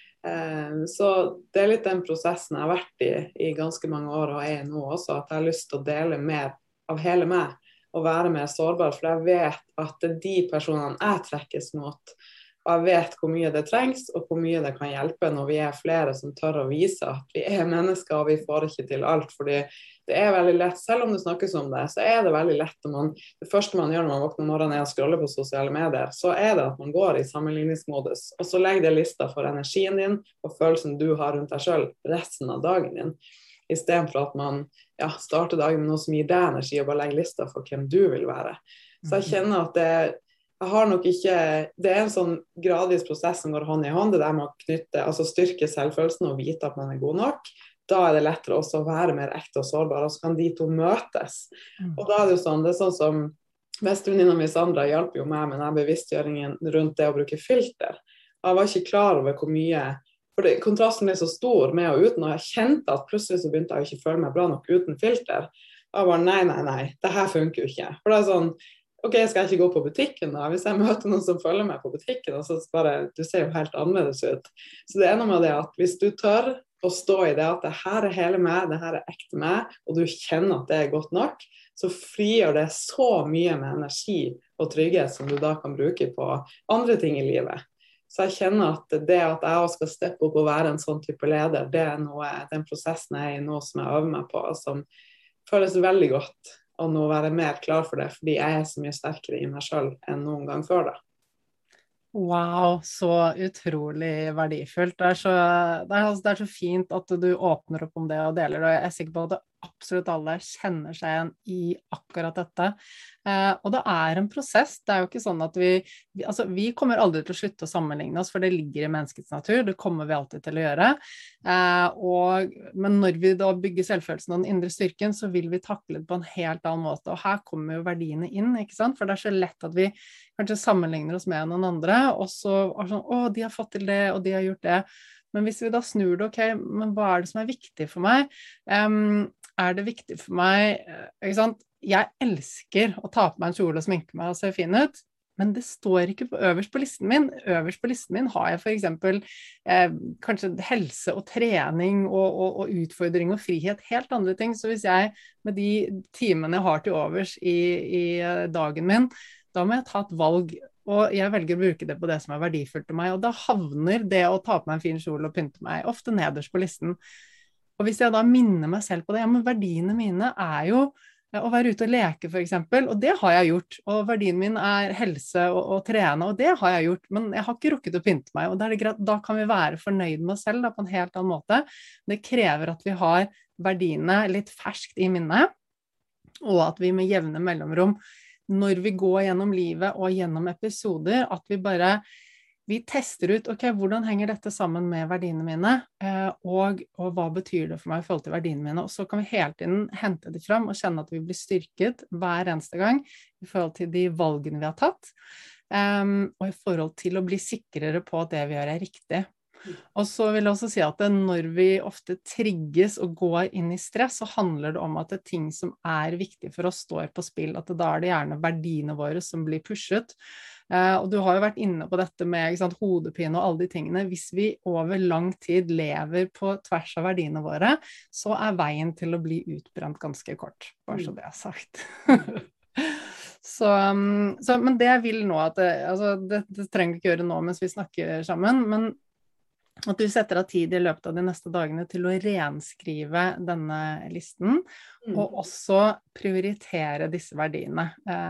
Speaker 2: Så det litt den prosessen jeg har vært i ganske mange år, og nå også, at jeg har lyst til å dele mer av hele meg, og være mer sårbar, for jeg vet at det de personene jeg trekkes mot, og jeg vet hvor mye det trengs, og hvor mye det kan hjelpe når vi flere som tør å vise at vi mennesker, og vi får ikke til alt, fordi det veldig lett, selv om det snakkes om det, så det veldig lett det første man gjør når man våkner om morgenen å scrolle på sosiale medier, så det at man går i sammenligningsmodus, og så legger det lista for energien din, og følelsen du har rundt deg selv, resten av dagen din, i stedet for at man starter dagen med noe som gir deg energi, og bare legger lista for hvem du vil være. Så jeg kjenner at jeg har nok ikke, det en sånn gradvis prosess som går hånd i hånd, det der med å styrke selvfølelsen og vite at man god nok, da det lettere også å være mer ekte og sårbar, og så kan de to møtes. Og da det jo sånn, det sånn som bestevenninna mi Sandra hjalp jo meg med den bevisstgjøringen rundt det å bruke filter. Jeg var ikke klar over hvor mye, for kontrasten så stor med og uten, og jeg kjente at plutselig så begynte jeg ikke føle meg bra nok uten filter. Og jeg bare, nei, det her funker jo ikke. For det sånn, ok, skal jeg ikke gå på butikken da? Hvis jeg møter noen som følger meg på butikken, og så bare, du ser jo helt annerledes ut. Så det noe med det at hvis du tør å stå i det at det her hele meg, det her ekte meg, og du kjenner at det godt nok, så frigjør det så mye med energi og trygghet som du da kan bruke på andre ting i livet. Så jeg kjenner at det at jeg også skal steppe opp og være en sånn type leder, det noe, den prosessen i noe som jeg øver meg på, som føles veldig godt. Og nå være mer klar for det, fordi jeg så mye sterkere i meg selv enn noen gang før da.
Speaker 1: Wow, så utrolig verdifullt. Det er så fint at du åpner opp om det og deler det, og jeg er sikker på at absolutt alle kjenner seg igjen i akkurat dette. Og det er en prosess, det er jo ikke sånn at altså vi kommer aldri til å slutte å sammenligne oss, for det ligger i menneskets natur, det kommer vi alltid til å gjøre. Men når vi da bygger selvfølelsen og den indre styrken, så vil vi takle det på en helt annen måte, og her kommer jo verdiene inn, ikke sant? For det er så lett at vi kanskje sammenligner oss med noen andre, og så er det sånn, å, de har fått til det, og de har gjort det. Men hvis vi da snur det, ok, men hva er det som er viktig for meg? Er det viktig for meg, ikke sant? Jeg elsker å ta på meg en kjole og sminke meg og se fin ut, men det står ikke øverst på listen min. Øverst på listen min har jeg for eksempel kanskje helse og trening og utfordring og frihet, helt andre ting. Så hvis jeg med de timene jeg har til overs i dagen min, da må jeg ta et valg, og jeg velger å bruke det på det som er verdifullt for meg, og da havner det å ta på meg en fin kjole og pynte meg ofte nederst på listen. Og hvis jeg da minner meg selv på det, ja, men verdiene mine er jo å være ute og leke for eksempel, og det har jeg gjort, og verdien min er helse og trene, og det har jeg gjort, men jeg har ikke rukket å pynte meg, og da, da kan vi være fornøyd med oss selv da, på en helt annen måte. Det krever at vi har verdiene litt ferskt i minnet, og at vi med jevne mellomrom, når vi går gjennom livet og gjennom episoder, at vi tester ut, ok, hvordan henger dette sammen med verdiene mine, og hva betyr det for meg i forhold til verdiene mine, og så kan vi hele tiden hente det fram og kjenne at vi blir styrket hver eneste gang i forhold til de valgene vi har tatt, og i forhold til å bli sikrere på at det vi gjør er riktig. Og så vil jeg også si at når vi ofte trigges og går inn i stress, så handler det om at det er ting som er viktig for oss står på spill, at da er det gjerne verdiene våre som blir pushet. Og du har jo vært inne på dette med, ikke sant, hodepine og alle de tingene. Hvis vi over lang tid lever på tvers av verdiene våre, så er veien til å bli utbrent ganske kort, bare så det er sagt. Men det jeg vil nå, altså, det trenger vi ikke gjøre nå mens vi snakker sammen, men at du setter av tid i løpet av de neste dagene til å renskrive denne listen, og også prioritere disse verdiene.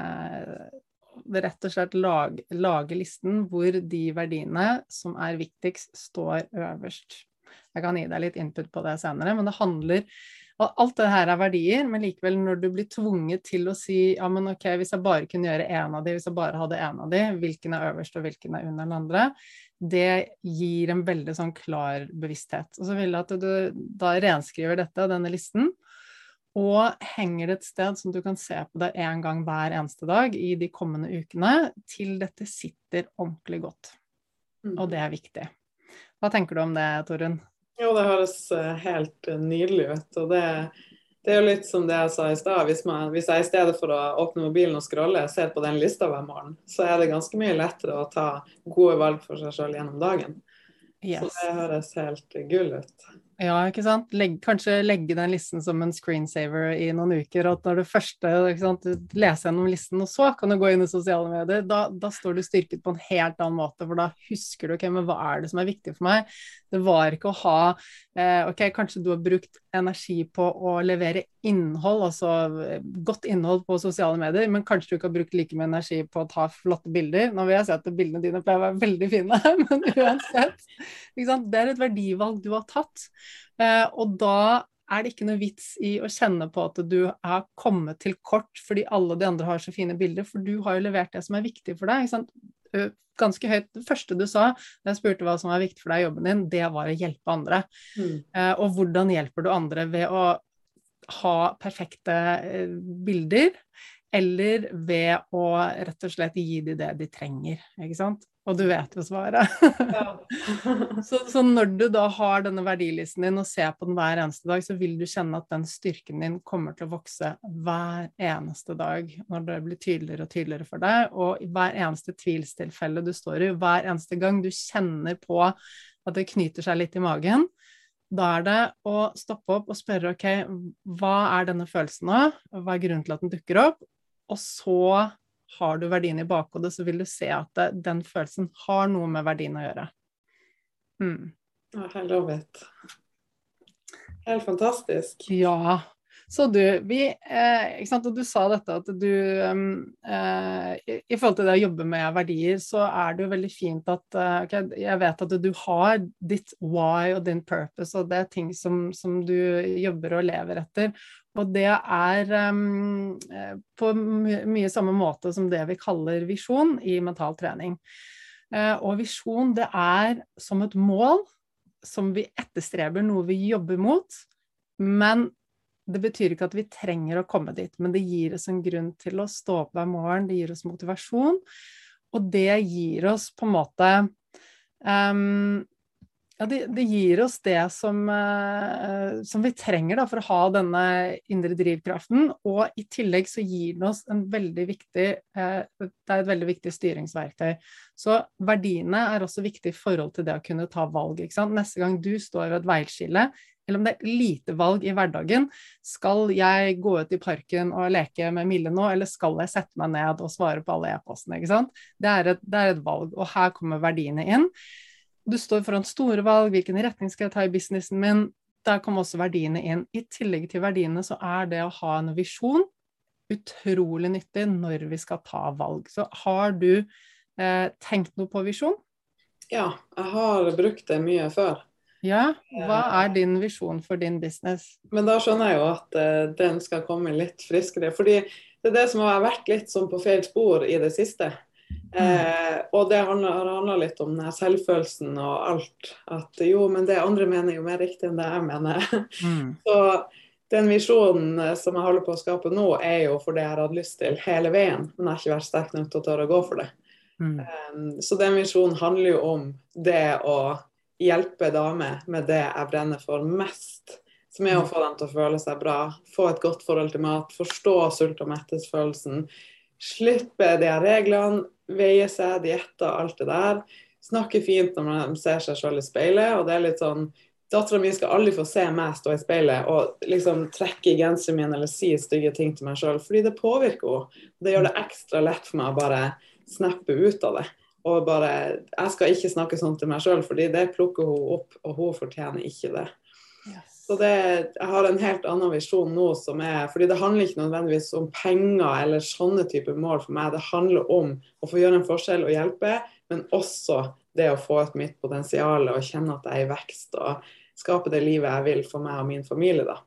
Speaker 1: Rett og slett lage listen hvor de verdiene som er viktigst står øverst. Jeg kan gi deg litt input på det senere, men det handler, alt det her er verdier, men likevel når du blir tvunget til å si, ja, men ok, hvis jeg bare kunne gjøre en av de, hvis jeg bare hadde en av de, hvilken er øverst og hvilken er under den andre, det gir en veldig sånn klar bevissthet. Og så vil jeg at du da renskriver dette, denne listen, og henger det et sted som du kan se på det en gang hver eneste dag i de kommende ukene, til dette sitter ordentlig godt. Og det er viktig. Hva tenker du om det, Torunn?
Speaker 2: Jo, det høres helt nydelig ut, og det er jo litt som det jeg sa i stad. Hvis jeg i stedet for å åpne mobilen og scrolle, ser på den lista hver morgen, så er det ganske mye lettere å ta gode valg for seg selv gjennom dagen. Yes. Så det høres helt gull ut.
Speaker 1: Ja, ikke sant? Kanskje legge den listen som en screensaver i noen uker, og at når det første, ikke sant, du leser gjennom listen, og så kan du gå inn i sosiale medier, da står du styrket på en helt annen måte, for da husker du, ok, men hva er det som er viktig for meg? Det var ikke å ha, ok, kanskje du har brukt energi på å levere innhold, altså godt innhold på sosiale medier, men kanskje du ikke har brukt like mye energi på å ta flotte bilder. Nå vil jeg si at bildene dine pleier å være veldig fine, men uansett, ikke sant? Det er et verdivalg du har tatt. Og da er det ikke noe vits i å kjenne på at du har kommet til kort fordi alle de andre har så fine bilder, for du har jo levert det som er viktig for deg, ikke sant? Ganske høyt, det første du sa da jeg spurte hva som var viktig for deg i jobben din, det var å hjelpe andre. Og hvordan hjelper du andre ved å ha perfekte bilder, eller ved å rett og slett gi dem det de trenger, ikke sant? Og du vet jo svaret. så når du da har denne verdilisten din og ser på den hver eneste dag, så vil du kjenne at den styrken din kommer til å vokse hver eneste dag, når det blir tydeligere og tydeligere for deg, og i hver eneste tvilstilfelle du står i, hver eneste gang du kjenner på at det knyter seg litt i magen, da er det å stoppe opp og spørre, ok, hva er denne følelsen nå? Hva er grunnen til at den dukker opp? Og så har du verdien i bakhodet, så vil du se at den følelsen har noe med verdien å gjøre.
Speaker 2: Ja, helt lovett. Helt fantastisk.
Speaker 1: Ja, Så du, ikke sant, og du sa dette at du, i forhold til det å jobbe med verdier, så det jo veldig fint at, ok, jeg vet at du har ditt why og din purpose, og det ting som du jobber og lever etter, og det på mye samme måte som det vi kaller visjon i mental trening. Og visjon, det som et mål som vi etterstreber, noe vi jobber mot, men det betyr ikke at vi trenger å komme dit, men det gir oss en grunn til å stå opp hver morgen, det gir oss motivasjon, og det gir oss på en måte, ja, det gir oss det som vi trenger da, for å ha denne indre drivkraften, og i tillegg så gir det oss en veldig viktig, det et veldig viktig styringsverktøy. Så verdiene også viktig i forhold til det å kunne ta valg, ikke sant? Neste gang du står ved et veiskille, eller om det lite valg i hverdagen, skal jeg gå ut i parken og leke med Mille nå, eller skal jeg sette meg ned og svare på alle e-postene, ikke sant? Det et valg, og her kommer verdiene inn. Du står foran store valg, hvilken retning skal jeg ta i businessen min? Der kommer også verdiene inn. I tillegg til verdiene så det å ha en visjon utrolig nyttig når vi skal ta valg. Så har du tenkt noe på visjon?
Speaker 2: Ja, jeg har brukt det mye før.
Speaker 1: Ja, hva din visjon for din business?
Speaker 2: Men da skjønner jeg jo at den skal komme litt friskere, fordi det det som har vært litt sånn på feil spor i det siste. Og det har handlet litt om den selvfølelsen og alt, at jo, men det andre mener jo mer riktig enn det jeg mener. Så den visjonen som jeg holder på å skape nå, jo for det jeg har hatt lyst til hele veien, men jeg har ikke vært sterk nok til å tørre å gå for det. Så den visjonen handler jo om det å hjelpe damer med det jeg brenner for mest, som å få dem til å føle seg bra, få et godt forhold til mat, forstå sult- og mettelsesfølelsen, slippe de her reglene, veie seg, diette og alt det der, snakke fint når de ser seg selv i speilet, og det litt sånn, datteren min skal aldri få se meg stå i speilet og liksom trekke i genseren min eller si stygge ting til meg selv, fordi det påvirker henne. Det gjør det ekstra lett for meg å bare snappe ut av det. Og bare, jeg skal ikke snakke sånn til meg selv, fordi det plukker hun opp, og hun fortjener ikke det. Yes. Så jeg har en helt annen visjon nå, fordi det handler ikke nødvendigvis om penger eller sånne typer mål for meg. Det handler om å få gjøre en forskjell og hjelpe, men også det å få ut mitt potensial og kjenne at jeg i vekst og skape det livet jeg vil for meg og min familie da.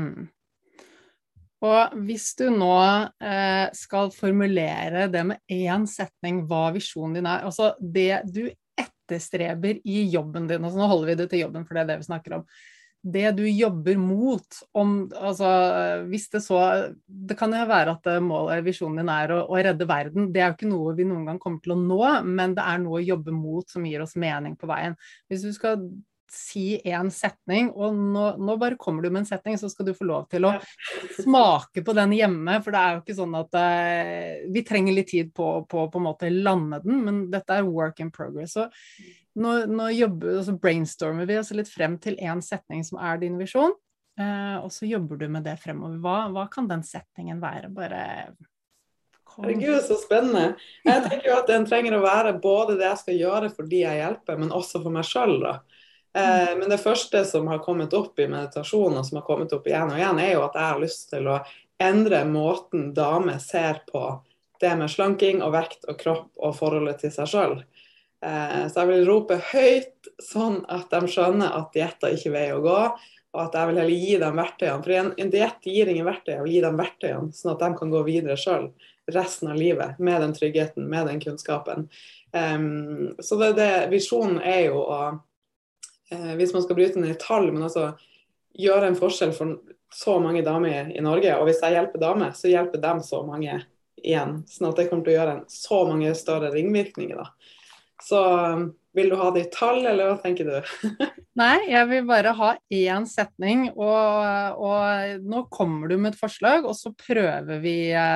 Speaker 1: Og hvis du nå skal formulere det med en setning, hva visjonen din altså det du etterstreber i jobben din, altså nå holder vi det til jobben for det vi snakker om, det du jobber mot, altså hvis det kan jo være at visjonen din å redde verden, det jo ikke noe vi noen gang kommer til å nå, men det noe å jobbe mot som gir oss mening på veien. Hvis du skal si en setning, og nå bare kommer du med en setning, så skal du få lov til å smake på den hjemme, for det jo ikke sånn at vi trenger litt tid på en måte lande den, men dette work in progress. Så nå brainstormer vi oss litt frem til en setning som din visjon, og så jobber du med det fremover. Hva kan den setningen være?
Speaker 2: Herregud, så spennende. Jeg tenker jo at den trenger å være både det jeg skal gjøre for de jeg hjelper, men også for meg selv da. Men det første som har kommet opp i meditasjon, og som har kommet opp igjen og igjen, jo at jeg har lyst til å endre måten damer ser på det med slanking og vekt og kropp og forholdet til seg selv. Så jeg vil rope høyt sånn at de skjønner at dietter ikke vei å gå, og at jeg vil heller gi dem verktøyene. For en diett gir ingen verktøy, jeg vil gi dem verktøyene, sånn at de kan gå videre selv resten av livet, med den tryggheten, med den kunnskapen. Så visjonen jo å hvis man skal bryte ned i tall, men altså gjøre en forskjell for så mange damer i Norge, og hvis jeg hjelper damer, så hjelper dem så mange igjen, sånn at det kommer til å gjøre så mange større ringvirkninger da. Så vil du ha det i tall, eller hva tenker du?
Speaker 1: Nei, jeg vil bare ha en setning, og nå kommer du med et forslag, og så prøver vi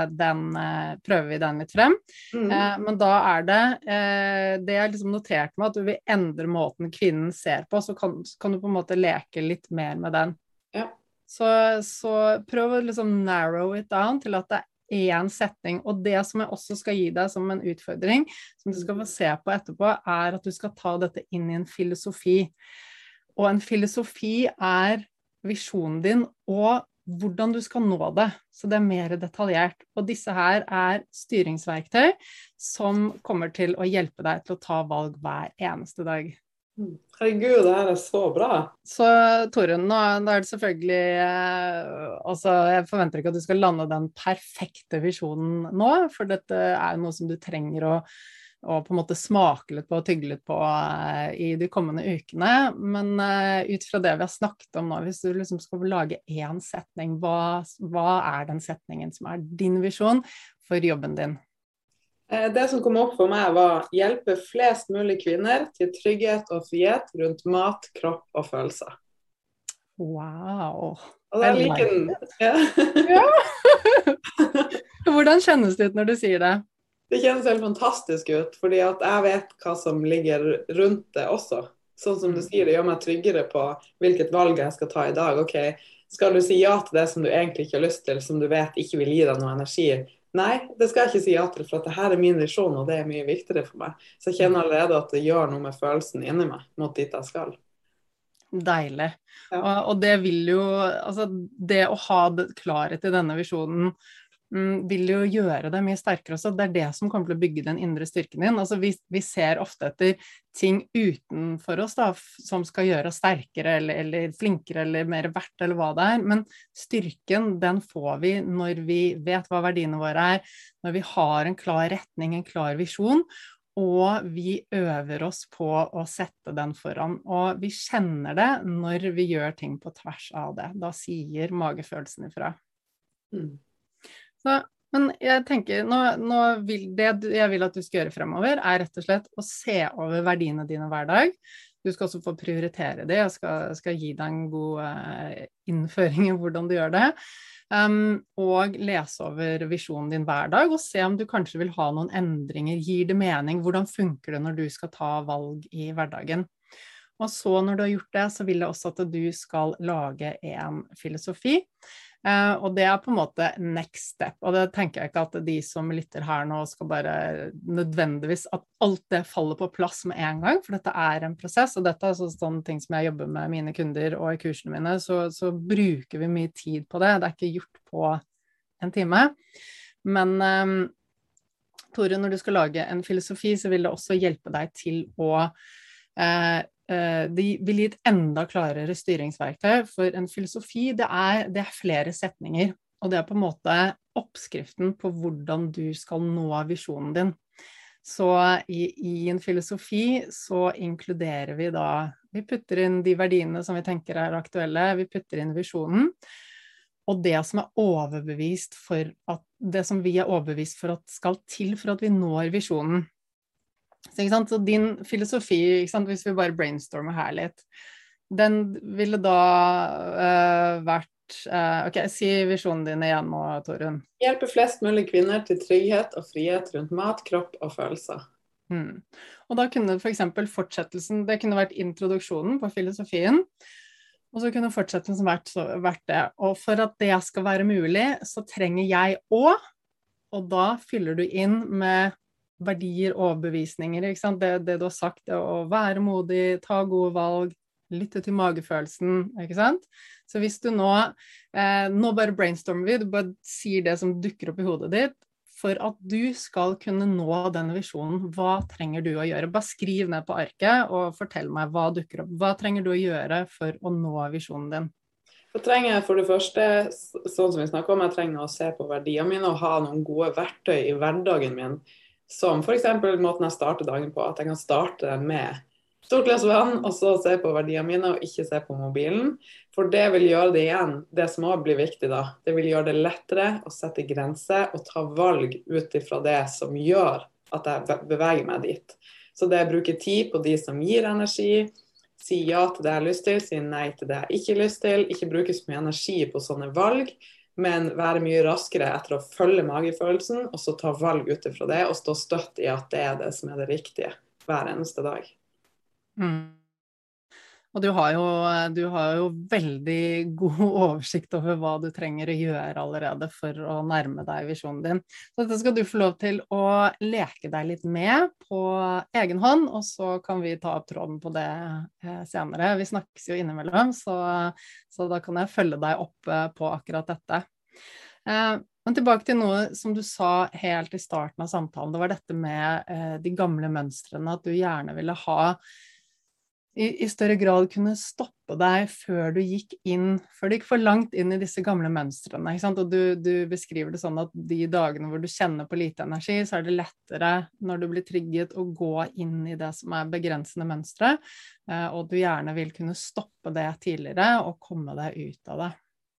Speaker 1: den litt frem. Men da det jeg liksom noterte meg, at du vil endre måten kvinnen ser på, så kan du på en måte leke litt mer med den.
Speaker 2: Ja.
Speaker 1: Så prøv å liksom narrow it down til at det en setning, og det som jeg også skal gi deg som en utfordring, som du skal få se på etterpå, at du skal ta dette inn i en filosofi. Og en filosofi visjonen din, og hvordan du skal nå det. Så det mer detaljert. Og disse her styringsverktøy som kommer til å hjelpe deg til å ta valg hver eneste dag.
Speaker 2: Herregud, det her så bra.
Speaker 1: Så Torunn, nå det det selvfølgelig altså, jeg forventer ikke at du skal lande den perfekte visjonen nå, for dette noe som du trenger å på en måte smake litt på og tygge litt på i de kommende ukene. Men ut fra det vi har snakket om nå, hvis du liksom skal lage en setning, hva den setningen som din visjon for jobben din?
Speaker 2: Det som kom opp for meg var hjelpe flest mulig kvinner til trygghet og frihet rundt mat, kropp og følelser.
Speaker 1: Wow!
Speaker 2: Og det liker den.
Speaker 1: Ja. Hvordan kjennes det ut når du sier det?
Speaker 2: Det kjennes helt fantastisk ut, fordi at jeg vet hva som ligger rundt det også. Sånn som du sier, det gjør meg tryggere på hvilket valg jeg skal ta i dag. Ok, skal du si ja til det som du egentlig ikke har lyst til, som du vet ikke vil gi deg noe energi? Nei, det skal jeg ikke si ja til, for at dette min visjon, og det mye viktigere for meg. Så jeg kjenner allerede at det gjør noe med følelsen inni meg, mot dit jeg skal.
Speaker 1: Deilig.
Speaker 2: Ja.
Speaker 1: Og det vil jo, altså det å ha klarhet i denne visjonen, vil jo gjøre det mye sterkere også. Det det som kommer til å bygge den indre styrken din. Altså vi ser ofte etter ting utenfor oss da, som skal gjøre oss sterkere eller flinkere eller mer verdt eller hva det men styrken den får vi når vi vet hva verdiene våre når vi har en klar retning, en klar visjon, og vi øver oss på å sette den foran. Og vi kjenner det når vi gjør ting på tvers av det. Da sier magefølelsen ifra. Så, men jeg tenker, jeg vil at du skal gjøre fremover, rett og slett å se over verdiene dine hver dag. Du skal også få prioritere det, jeg skal gi deg en god innføring i hvordan du gjør det. Og lese over visjonen din hver dag, og se om du kanskje vil ha noen endringer. Gir det mening? Hvordan funker det når du skal ta valg i hverdagen? Og så når du har gjort det, så vil jeg også at du skal lage en filosofi. Og det på en måte next step, og det tenker jeg ikke at de som lytter her nå skal bare nødvendigvis at alt det faller på plass med en gang, for dette en prosess, og dette sånne ting som jeg jobber med mine kunder og i kursene mine, så bruker vi mye tid på det ikke gjort på en time. Men Tore, når du skal lage en filosofi, så vil det også hjelpe deg til å de vil gi et enda klarere styringsverktøy, for en filosofi det flere setninger, og det på en måte oppskriften på hvordan du skal nå visjonen din. Så i en filosofi så inkluderer vi da, vi putter inn de verdiene som vi tenker aktuelle, vi putter inn visjonen, og det som overbevist for at, det som vi overbevist for at skal til for at vi når visjonen. Så din filosofi, hvis vi bare brainstormer her litt, den ville da vært, ok, si visjonen din igjen nå, Torunn.
Speaker 2: Hjelpe flest mulig kvinner til trygghet og frihet rundt mat, kropp og følelser.
Speaker 1: Og da kunne for eksempel fortsettelsen, det kunne vært introduksjonen på filosofien, og så kunne fortsettelsen vært det. Og for at det skal være mulig, så trenger jeg også, og da fyller du inn med verdier og bevisninger, ikke sant? Det du har sagt, det å være modig, ta gode valg, lytte til magefølelsen, ikke sant? Så hvis du nå bare brainstormer vi, du bare sier det som dukker opp i hodet ditt, for at du skal kunne nå denne visjonen, hva trenger du å gjøre? Bare skriv ned på arket og fortell meg hva dukker opp. Hva trenger du å gjøre for å nå visjonen din?
Speaker 2: Så trenger jeg for det første, sånn som vi snakker om, jeg trenger å se på verdiene mine og ha noen gode verktøy i hverdagen min, som for eksempel måten jeg starter dagen på, at jeg kan starte med stort glass vann, og så se på verdiene mine og ikke se på mobilen. For det vil gjøre det igjen, det som også blir viktig da, det vil gjøre det lettere å sette grenser og ta valg ut ifra det som gjør at jeg beveger meg dit. Så det bruker tid på de som gir energi, si ja til det jeg har lyst til, si nei til det jeg ikke har lyst til, ikke bruke så mye energi på sånne valg, men være mye raskere etter å følge magefølelsen, og så ta valg ut ifra det, og stå støtt i at det det som det riktige hver eneste dag.
Speaker 1: Og du har jo veldig god oversikt over hva du trenger å gjøre allerede for å nærme deg visjonen din. Så dette skal du få lov til å leke deg litt med på egen hånd, og så kan vi ta opp tråden på det senere. Vi snakkes jo innimellom, så da kan jeg følge deg opp på akkurat dette. Men tilbake til noe som du sa helt i starten av samtalen, det var dette med de gamle mønstrene, at du gjerne ville ha i større grad kunne stoppe deg før du gikk for langt inn i disse gamle mønstrene, ikke sant? Og du beskriver det sånn at de dagene hvor du kjenner på lite energi, så er det lettere når du blir trigget å gå inn i det som er begrensende mønstre, og du gjerne vil kunne stoppe det tidligere og komme deg ut av det.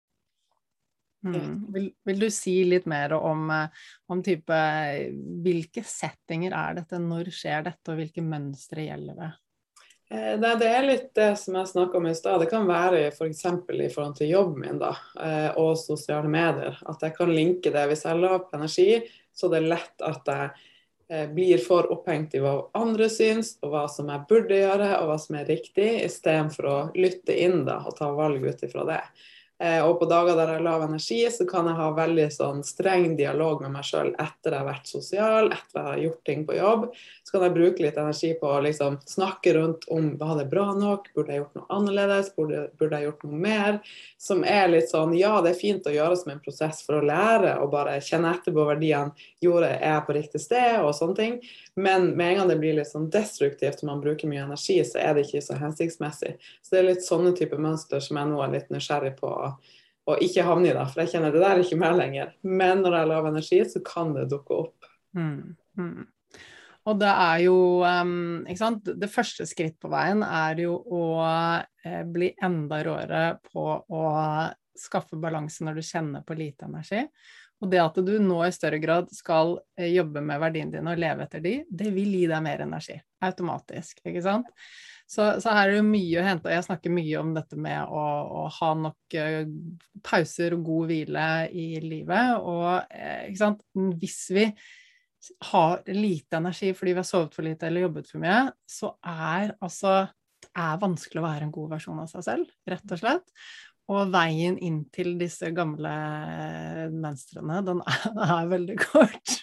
Speaker 1: Vil du si litt mer om type, hvilke settinger er dette, når skjer dette, og hvilke mønstre gjelder det?
Speaker 2: Det er litt det som jeg snakket om i sted. Det kan være for eksempel i forhold til jobben min da, og sosiale medier. At jeg kan linke det. Hvis jeg lager energi, så det er lett at jeg blir for opphengt i hva andre syns, og hva som jeg burde gjøre, og hva som er riktig, i stedet for å lytte inn da, og ta valg ut ifra det. Og på dager der jeg lav energi, så kan jeg ha veldig sånn streng dialog med meg selv etter jeg har vært sosial, etter jeg har gjort ting på jobb. Så kan jeg bruke litt energi på å liksom snakke rundt om var det bra nok, burde jeg gjort noe annerledes, burde jeg gjort noe mer, som er litt sånn, ja, det er fint å gjøre som en prosess for å lære og bare kjenne etter på verdiene, gjorde jeg på riktig sted og sånne ting. Men med en gang det blir litt sånn destruktivt og man bruker mye energi, så er det ikke så hensiktsmessig. Så det er litt sånne type mønster som jeg nå er litt nysgjerrig på og ikke havne i da, for jeg kjenner det der er ikke meg lenger. Men når jeg laver energi, så kan det dukke opp.
Speaker 1: Og det er jo, ikke sant, det første skritt på veien er jo å bli enda råere på å skaffe balanse når du kjenner på lite energi. Og det at du nå i større grad skal jobbe med verdiene dine og leve etter de, det vil gi deg mer energi, automatisk, ikke sant? Så her er det jo mye å hente, og jeg snakker mye om dette med å ha nok pauser og god hvile i livet, og ikke sant, hvis vi har lite energi fordi vi har sovet for lite eller jobbet for mye, så det er vanskelig å være en god versjon av seg selv, rett og slett. Og veien inn til disse gamle mønstrene, den er veldig kort.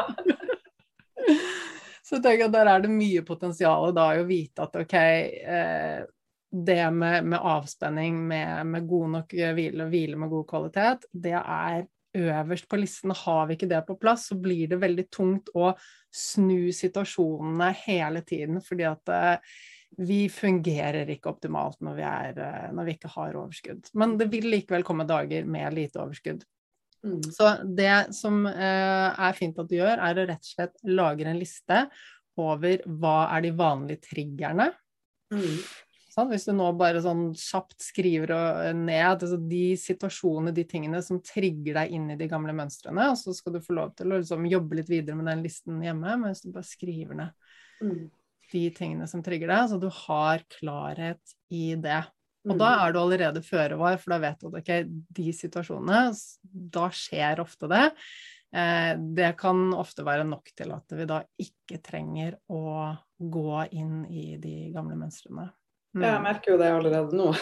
Speaker 1: Så jeg tenker at der er det mye potensial da å vite at ok, det med avspenning, med god nok hvile med god kvalitet, det er øverst på listen. Har vi ikke det på plass, så blir det veldig tungt å snu situasjonene hele tiden, fordi at vi fungerer ikke optimalt når vi ikke har overskudd. Men det vil likevel komme dager med lite overskudd. Så det som er fint at du gjør, er å rett og slett lage en liste over hva er de vanlige triggerne. Sånn, hvis du nå bare sånn kjapt skriver ned altså de situasjonene, de tingene som trigger deg inn i de gamle mønstrene, og så skal du få lov til å liksom jobbe litt videre med den listen hjemme, mens du bare skriver ned de tingene som trigger deg, så du har klarhet i det. Og da er du allerede føre var, for da vet du at ok, de situasjonene, da skjer ofte det. Det kan ofte være nok til at vi da ikke trenger å gå inn i de gamle mønstrene.
Speaker 2: Ja, jeg merker jo det allerede nå.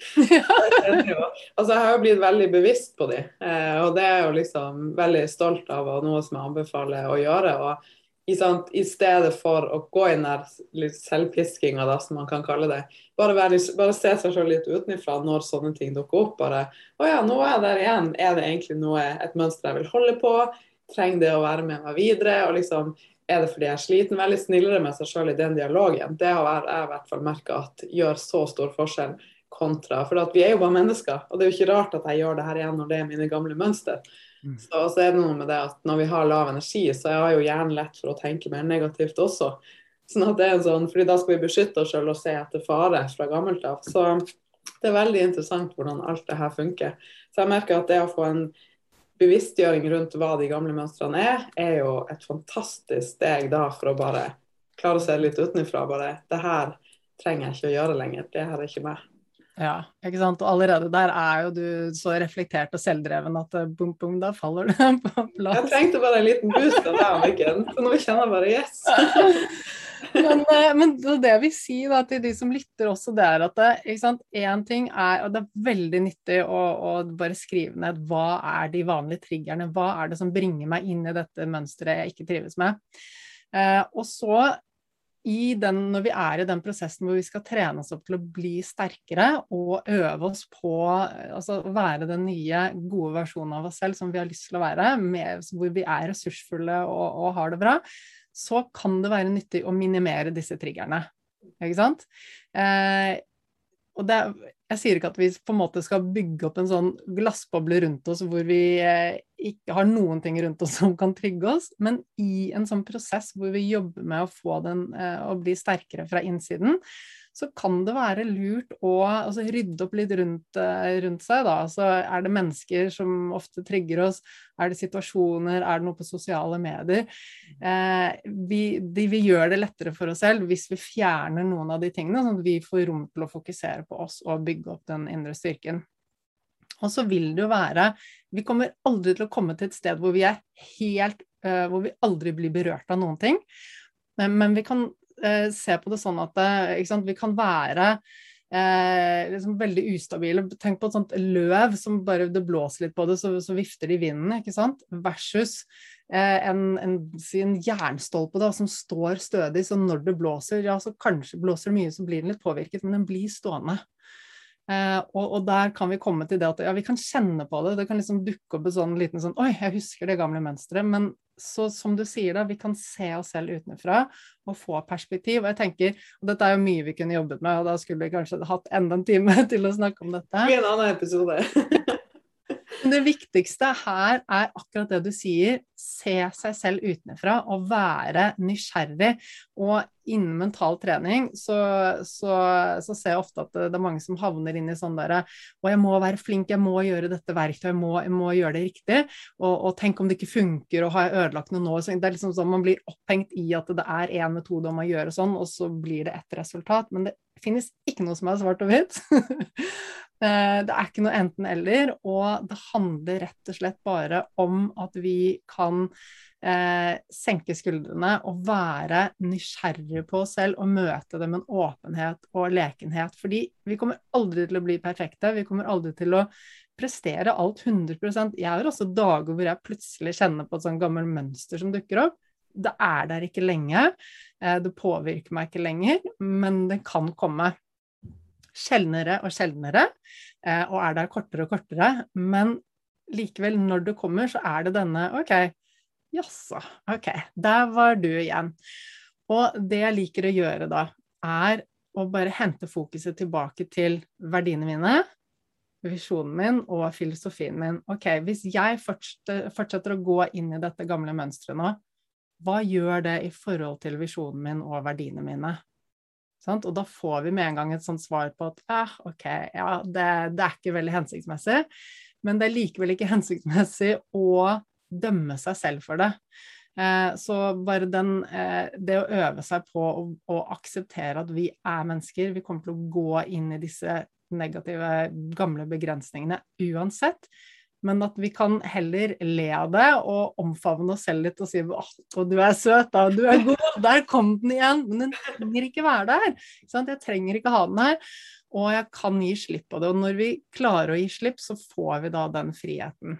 Speaker 2: Altså, jeg har jo blitt veldig bevisst på de, og det er jo liksom veldig stolt av, og noe som jeg anbefaler å gjøre, og i stedet for å gå inn der litt selvpiskinga da, som man kan kalle det, bare se seg selv litt utenifra når sånne ting dukker opp, bare, ja, nå er jeg der igjen, er det egentlig et mønster jeg vil holde på, trenger det å være med meg videre, og liksom, er det fordi jeg er sliten, veldig snillere med seg selv i den dialogen, det har jeg i hvert fall merket at gjør så stor forskjell kontra, for at vi er jo bare mennesker, og det er jo ikke rart at jeg gjør det her igjen når det er mine gamle mønster. Så er det noe med det at når vi har lav energi, så er jeg jo gjerne lett for å tenke mer negativt også. Sånn at det er sånn, fordi da skal vi beskytte oss selv og se etter fare fra gammelt av. Så det er veldig interessant hvordan alt det her funker. Så jeg merker at det å få en bevisstgjøring rundt hva de gamle mønstrene er jo et fantastisk steg da for å bare klare å se litt utenifra. Bare, det her trenger jeg ikke å gjøre lenger, det her er ikke meg.
Speaker 1: Ja, ikke sant? Og allerede der er jo du så reflektert og selvdreven at bum, bum, da faller det på plass.
Speaker 2: Jeg trengte bare en liten boost av deg, Anniken, så nå kjenner jeg bare yes.
Speaker 1: Men det vil si da, til de som lytter også, det at det, ikke sant, en ting og det veldig nyttig å bare skrive ned hva de vanlige triggerne, hva det som bringer meg inn i dette mønstret jeg ikke trives med. Og så når vi i den prosessen hvor vi skal trene oss opp til å bli sterkere og øve oss på altså, å være den nye gode versjonen av oss selv som vi har lyst til å være, hvor vi ressursfulle og har det bra, så kan det være nyttig å minimere disse triggerne, ikke sant? Og jeg sier ikke at vi på en måte skal bygge opp en sånn glassboble rundt oss hvor vi ikke har noen ting rundt oss som kan trygge oss, men i en sånn prosess hvor vi jobber med å få den å bli sterkere fra innsiden, så kan det være lurt å altså, rydde opp litt rundt seg da. Så det mennesker som ofte trigger oss, det situasjoner, det noe på sosiale medier. Vi gjør det lettere for oss selv hvis vi fjerner noen av de tingene, sånn at vi får rom til å fokusere på oss og bygge opp den indre styrken. Og så vil det jo vi kommer aldri til å komme til et sted hvor vi hvor vi aldri blir berørt av noen ting, men vi kan se på det sånn at ikke sant, vi kan være liksom veldig ustabile. Tenk på et sånt løv som bare det blåser litt på det, så vifter det i vinden, ikke sant? Versus en jernstolpe da, som står stødig, så når det blåser, ja, så kanskje blåser det mye, så blir den litt påvirket, men den blir stående. Og der kan vi komme til det at ja, vi kan kjenne på det kan liksom dukke opp en sånn liten sånn, oi, jeg husker det gamle mønstret, men så som du sier da, vi kan se oss selv utenfra og få perspektiv, og jeg tenker, og dette jo mye vi kunne jobbet med, og da skulle vi kanskje hatt enda en time til å snakke om dette.
Speaker 2: Det en annen episode.
Speaker 1: Det viktigste her akkurat det du sier, se seg selv utenfra og være nysgjerrig, og innen mental trening så ser jeg ofte at det mange som havner inn i sånn der, og jeg må være flink, jeg må gjøre dette verktøyet, jeg må gjøre det riktig, og tenk om det ikke funker, og har jeg ødelagt noe nå, så det liksom sånn man blir opphengt i at det en metode om å gjøre sånn, og så blir det et resultat, men det finnes ikke noe som svart og hvitt. Det ikke noe enten eller, og det handler rett og slett bare om at vi kan senke skuldrene og være nysgjerrige på oss selv og møte det med en åpenhet og lekenhet, fordi vi kommer aldri til å bli perfekte, vi kommer aldri til å prestere alt 100%. Jeg har også dager hvor jeg plutselig kjenner på et sånn gammel mønster som dukker opp. Det der ikke lenge, det påvirker meg ikke lenger, men det kan komme sjeldnere og sjeldnere, og der kortere og kortere, men likevel når det kommer så det denne, ok, jaså, ok, der var du igjen. Og det jeg liker å gjøre da, å bare hente fokuset tilbake til verdiene mine, visjonen min og filosofien min. Ok, hvis jeg fortsetter å gå inn i dette gamle mønstret nå, hva gjør det i forhold til visjonen min og verdiene mine? Sant? Og da får vi med en gang et sånt svar på at ok, ja, det ikke veldig hensiktsmessig, men det likevel ikke hensiktsmessig å dømme seg selv for det. Så bare det å øve seg på å akseptere at vi mennesker, vi kommer til å gå inn i disse negative, gamle begrensningene uansett, men at vi kan heller le av det og omfavne oss selv litt og si du søt da, du god, der kom den igjen, men den trenger ikke være der, sant? Jeg trenger ikke ha den her, og jeg kan gi slipp på det, og når vi klarer å gi slipp, så får vi da den friheten.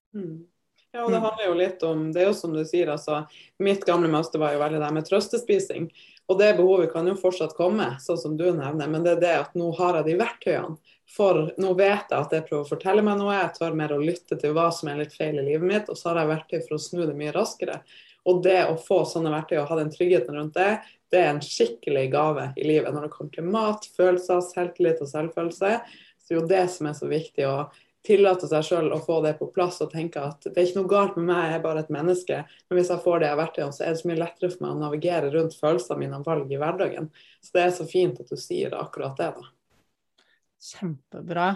Speaker 2: Ja, og det handler jo litt om, det jo som du sier, altså, mitt gamle mønster var jo veldig det med trøstespising, og det behovet kan jo fortsatt komme, sånn som du nevner, men det det at nå har jeg de verktøyene, for nå vet jeg at jeg prøver å fortelle meg noe, jeg tør mer å lytte til hva som litt feil i livet mitt, og så har jeg verktøy for å snu det mye raskere. Og det å få sånne verktøy og ha den tryggheten rundt det en skikkelig gave i livet. Når det kommer til mat, følelser, selvtillit og selvfølelse, så er jo det som så viktig å tillate seg selv å få det på plass og tenke at det ikke noe galt med meg, jeg bare et menneske. Men hvis jeg får det verktøyene, så det så mye lettere for meg å navigere rundt følelsene mine og valg i hverdagen. Så det så fint at du sier akkurat det da.
Speaker 1: Kjempebra.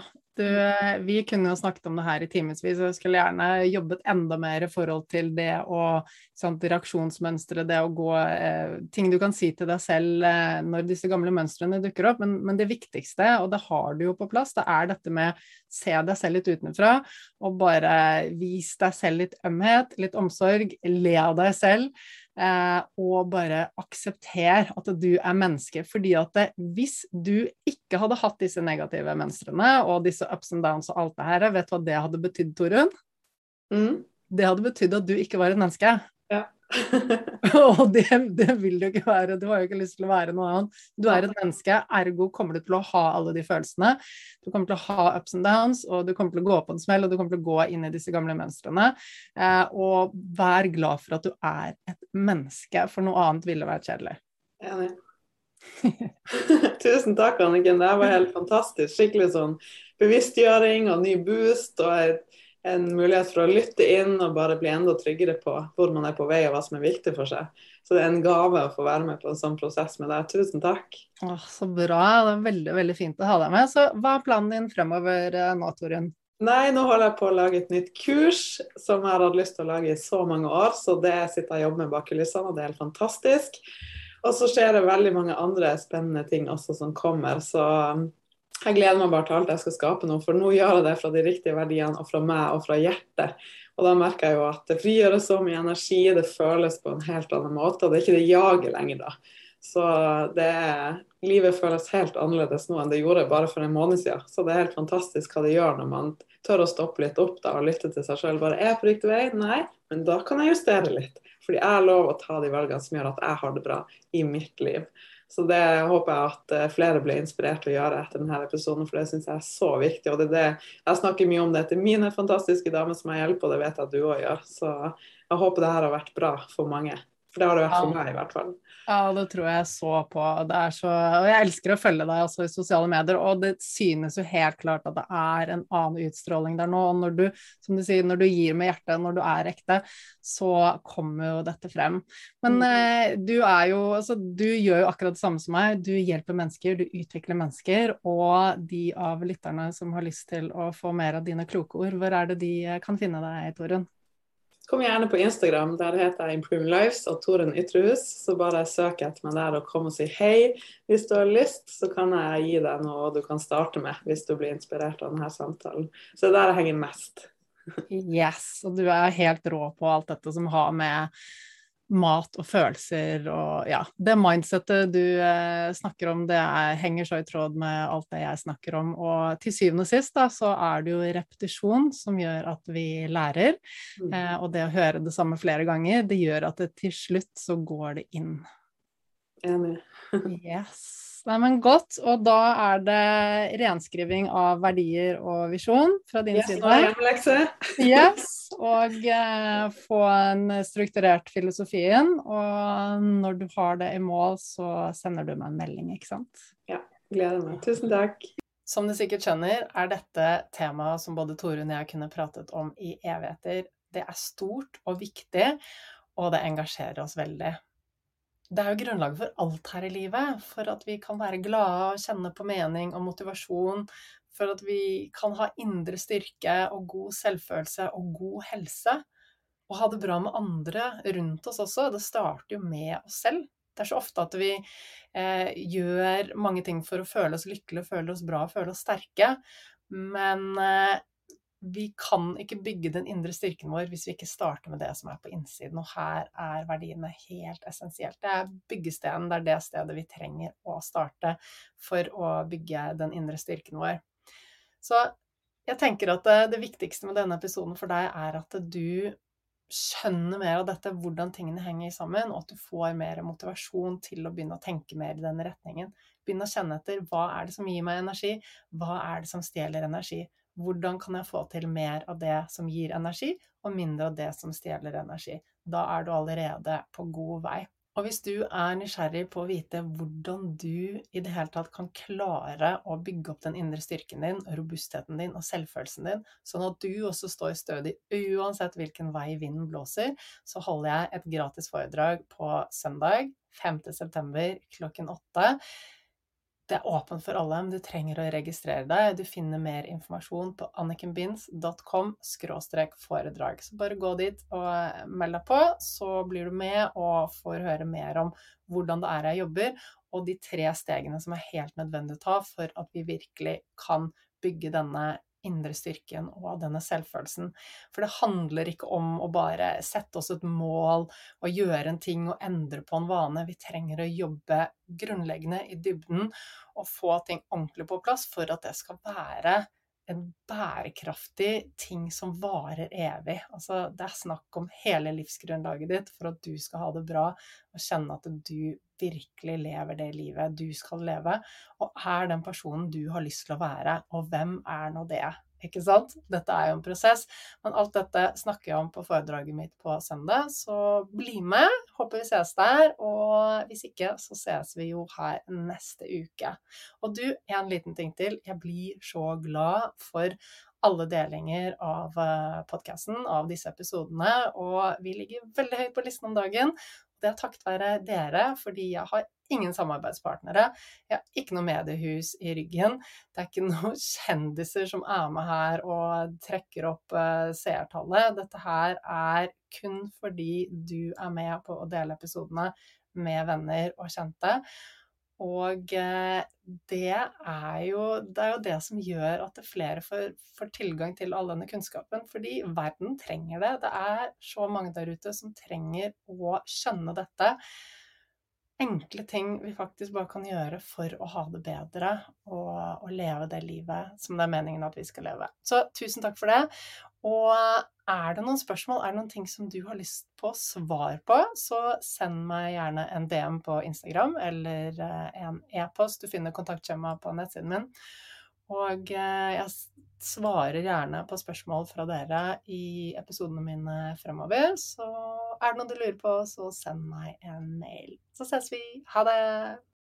Speaker 1: Vi kunne jo snakket om det her i timesvis, og jeg skulle gjerne jobbet enda mer i forhold til det og reaksjonsmønstre, det å gå, ting du kan si til deg selv når disse gamle mønstrene dukker opp, men det viktigste, og det har du jo på plass, det dette med se deg selv litt utenfra, og bare vis deg selv litt ømhet, litt omsorg, le av deg selv, og bare aksepter at du menneske, fordi at hvis du ikke hadde hatt disse negative mønstrene, og disse ups and downs og alt det her, vet du hva det hadde betydd, Torunn? Det hadde betydd at du ikke var et menneske.
Speaker 2: Ja.
Speaker 1: Og det vil du ikke være, du har jo ikke lyst til å være noe annet. Du et menneske, ergo kommer du til å ha alle de følelsene. Du kommer til å ha ups and downs, og du kommer til å gå på en smell, og du kommer til å gå inn i disse gamle mønstrene. Og vær glad for at du et menneske, for noe annet ville vært kjedelig.
Speaker 2: Enig. Tusen takk, Anniken. Det var helt fantastisk. Skikkelig sånn bevisstgjøring og ny boost, og en mulighet for å lytte inn og bare bli enda tryggere på hvor man på vei og hva som viktig for seg. Så det en gave å få være med på en sånn prosess med deg. Tusen takk.
Speaker 1: Så bra. Det veldig, veldig fint å ha deg med. Så hva planen din fremover nå, Torunn?
Speaker 2: Nei, nå holder jeg på å lage et nytt kurs som jeg har hatt lyst til å lage i så mange år, så det sitter jeg og jobber med bak kulissene, og det helt fantastisk. Og så skjer det veldig mange andre spennende ting også som kommer, så jeg gleder meg bare til alt jeg skal skape nå, for nå gjør jeg det fra de riktige verdiene, og fra meg, og fra hjertet. Og da merker jeg jo at det frigjøres så mye energi, det føles på en helt annen måte, og det ikke det jaget lenger da. Så livet føles helt annerledes nå enn det gjorde bare for en måned siden. Så det helt fantastisk hva det gjør når man tør å stoppe litt opp da, og lytte til seg selv. Bare, på riktig vei? Nei, men da kan jeg justere litt. Fordi jeg har lov å ta de valgene som gjør at jeg har det bra i mitt liv. Så det håper jeg at flere blir inspirert til å gjøre etter denne episoden, for det synes jeg så viktig. Og det det jeg snakker mye om det til mine fantastiske damer som jeg hjelper, og det vet jeg at du også gjør. Så jeg håper det her har vært bra for mange. For det har det vært for meg i hvert fall.
Speaker 1: Ja, det tror jeg så på. Og jeg elsker å følge deg også i sosiale medier, og det synes jo helt klart at det en annen utstråling der nå. Og når du, som du sier, når du gir med hjertet, når du ekte, så kommer jo dette frem. Men du du gjør jo akkurat det samme som meg. Du hjelper mennesker, du utvikler mennesker, og de av lytterne som har lyst til å få mer av dine kloke ord, hvor det de kan finne deg, Torunn?
Speaker 2: Kom gjerne på Instagram, der heter jeg Improving Lives og Torunn Ytrehus, så bare søk etter meg der og kom og si hei. Hvis du har lyst, så kan jeg gi deg noe du kan starte med, hvis du blir inspirert av denne samtalen. Så det der jeg henger mest.
Speaker 1: Yes, og du helt rå på alt dette som har med mat og følelser og ja, det mindsetet du snakker om, det henger så i tråd med alt det jeg snakker om, og til syvende og sist da, så det jo repetisjon som gjør at vi lærer, og det å høre det samme flere ganger, det gjør at det til slutt så går det inn.
Speaker 2: Enig.
Speaker 1: Yes. Nei, men godt, og da det renskriving av verdier og visjon fra din side. Yes, og få en strukturert filosofien, og når du har det i mål, så sender du meg en melding, ikke sant?
Speaker 2: Ja, gleder meg. Tusen takk.
Speaker 1: Som du sikkert skjønner, dette temaet som både Torunn og jeg kunne pratet om i evigheter. Det stort og viktig, og det engasjerer oss veldig. Det jo grunnlaget for alt her i livet, for at vi kan være glade og kjenne på mening og motivasjon, for at vi kan ha indre styrke og god selvfølelse og god helse, og ha det bra med andre rundt oss også. Det starter jo med oss selv. Det så ofte at vi gjør mange ting for å føle oss lykkelige, føle oss bra, føle oss sterke, men vi kan ikke bygge den indre styrken vår hvis vi ikke starter med det som på innsiden, og her verdiene helt essensielt. Det byggestenen, det det stedet vi trenger å starte for å bygge den indre styrken vår. Så jeg tenker at det viktigste med denne episoden for deg at du skjønner mer av dette, hvordan tingene henger sammen, og at du får mer motivasjon til å begynne å tenke mer i denne retningen. Begynne å kjenne etter, hva det som gir meg energi? Hva det som stjeler energi? Hvordan kan jeg få til mer av det som gir energi, og mindre av det som stjeler energi? Da du allerede på god vei. Og hvis du nysgjerrig på å vite hvordan du i det hele tatt kan klare å bygge opp den indre styrken din, robustheten din og selvfølelsen din, sånn at du også står stødig uansett hvilken vei vinden blåser, så holder jeg et gratis foredrag på søndag 5. september klokken 8. Det åpent for alle, men du trenger å registrere deg. Du finner mer informasjon på annikenbinds.com/foredrag. Så bare gå dit og meld deg på, så blir du med og får høre mer om hvordan det jeg jobber, og de 3 stegene som helt nødvendig å ta for at vi virkelig kan bygge denne indre styrken og denne selvfølelsen. For det handler ikke om å bare sette oss et mål og gjøre en ting og endre på en vane. Vi trenger å jobbe grunnleggende i dybden og få ting ordentlig på plass for at det skal være en bærekraftig ting som varer evig. Altså, det er snakk om hele livsgrunnlaget ditt for at du skal ha det bra og kjenne at du virkelig lever det livet du skal leve, og er den personen du har lyst til å være, og hvem er nå det? Ikke sant? Dette er jo en prosess, men alt dette snakker jeg om på foredraget mitt på søndag, så bli med, håper vi ses der, og hvis ikke så ses vi jo her neste uke. Og du, en liten ting til, jeg blir så glad for alle delinger av podcasten, av disse episodene, og vi ligger veldig høyt på listen om dagen. Det er takket være dere, fordi jeg har ingen samarbeidspartnere, jeg har ikke noe mediehus i ryggen, det er ikke noen kjendiser som er med her og trekker opp seertallet. Dette her er kun fordi du er med på å dele episodene med venner og kjente. Og det er jo det som gjør at flere får tilgang til all denne kunnskapen, fordi verden trenger det. Det er så mange der ute som trenger å skjønne dette. Enkle ting vi faktisk bare kan gjøre for å ha det bedre og leve det livet som det er meningen at vi skal leve. Så tusen takk for det. Og er det noen spørsmål, er det noen ting som du har lyst på svar på, så send meg gjerne en DM på Instagram eller en e-post. Du finner kontaktskjema på nettsiden min. Og jeg svarer gjerne på spørsmål fra dere i episodene mine fremover. Så er det noe du lurer på, så send meg en mail. Så ses vi. Ha det!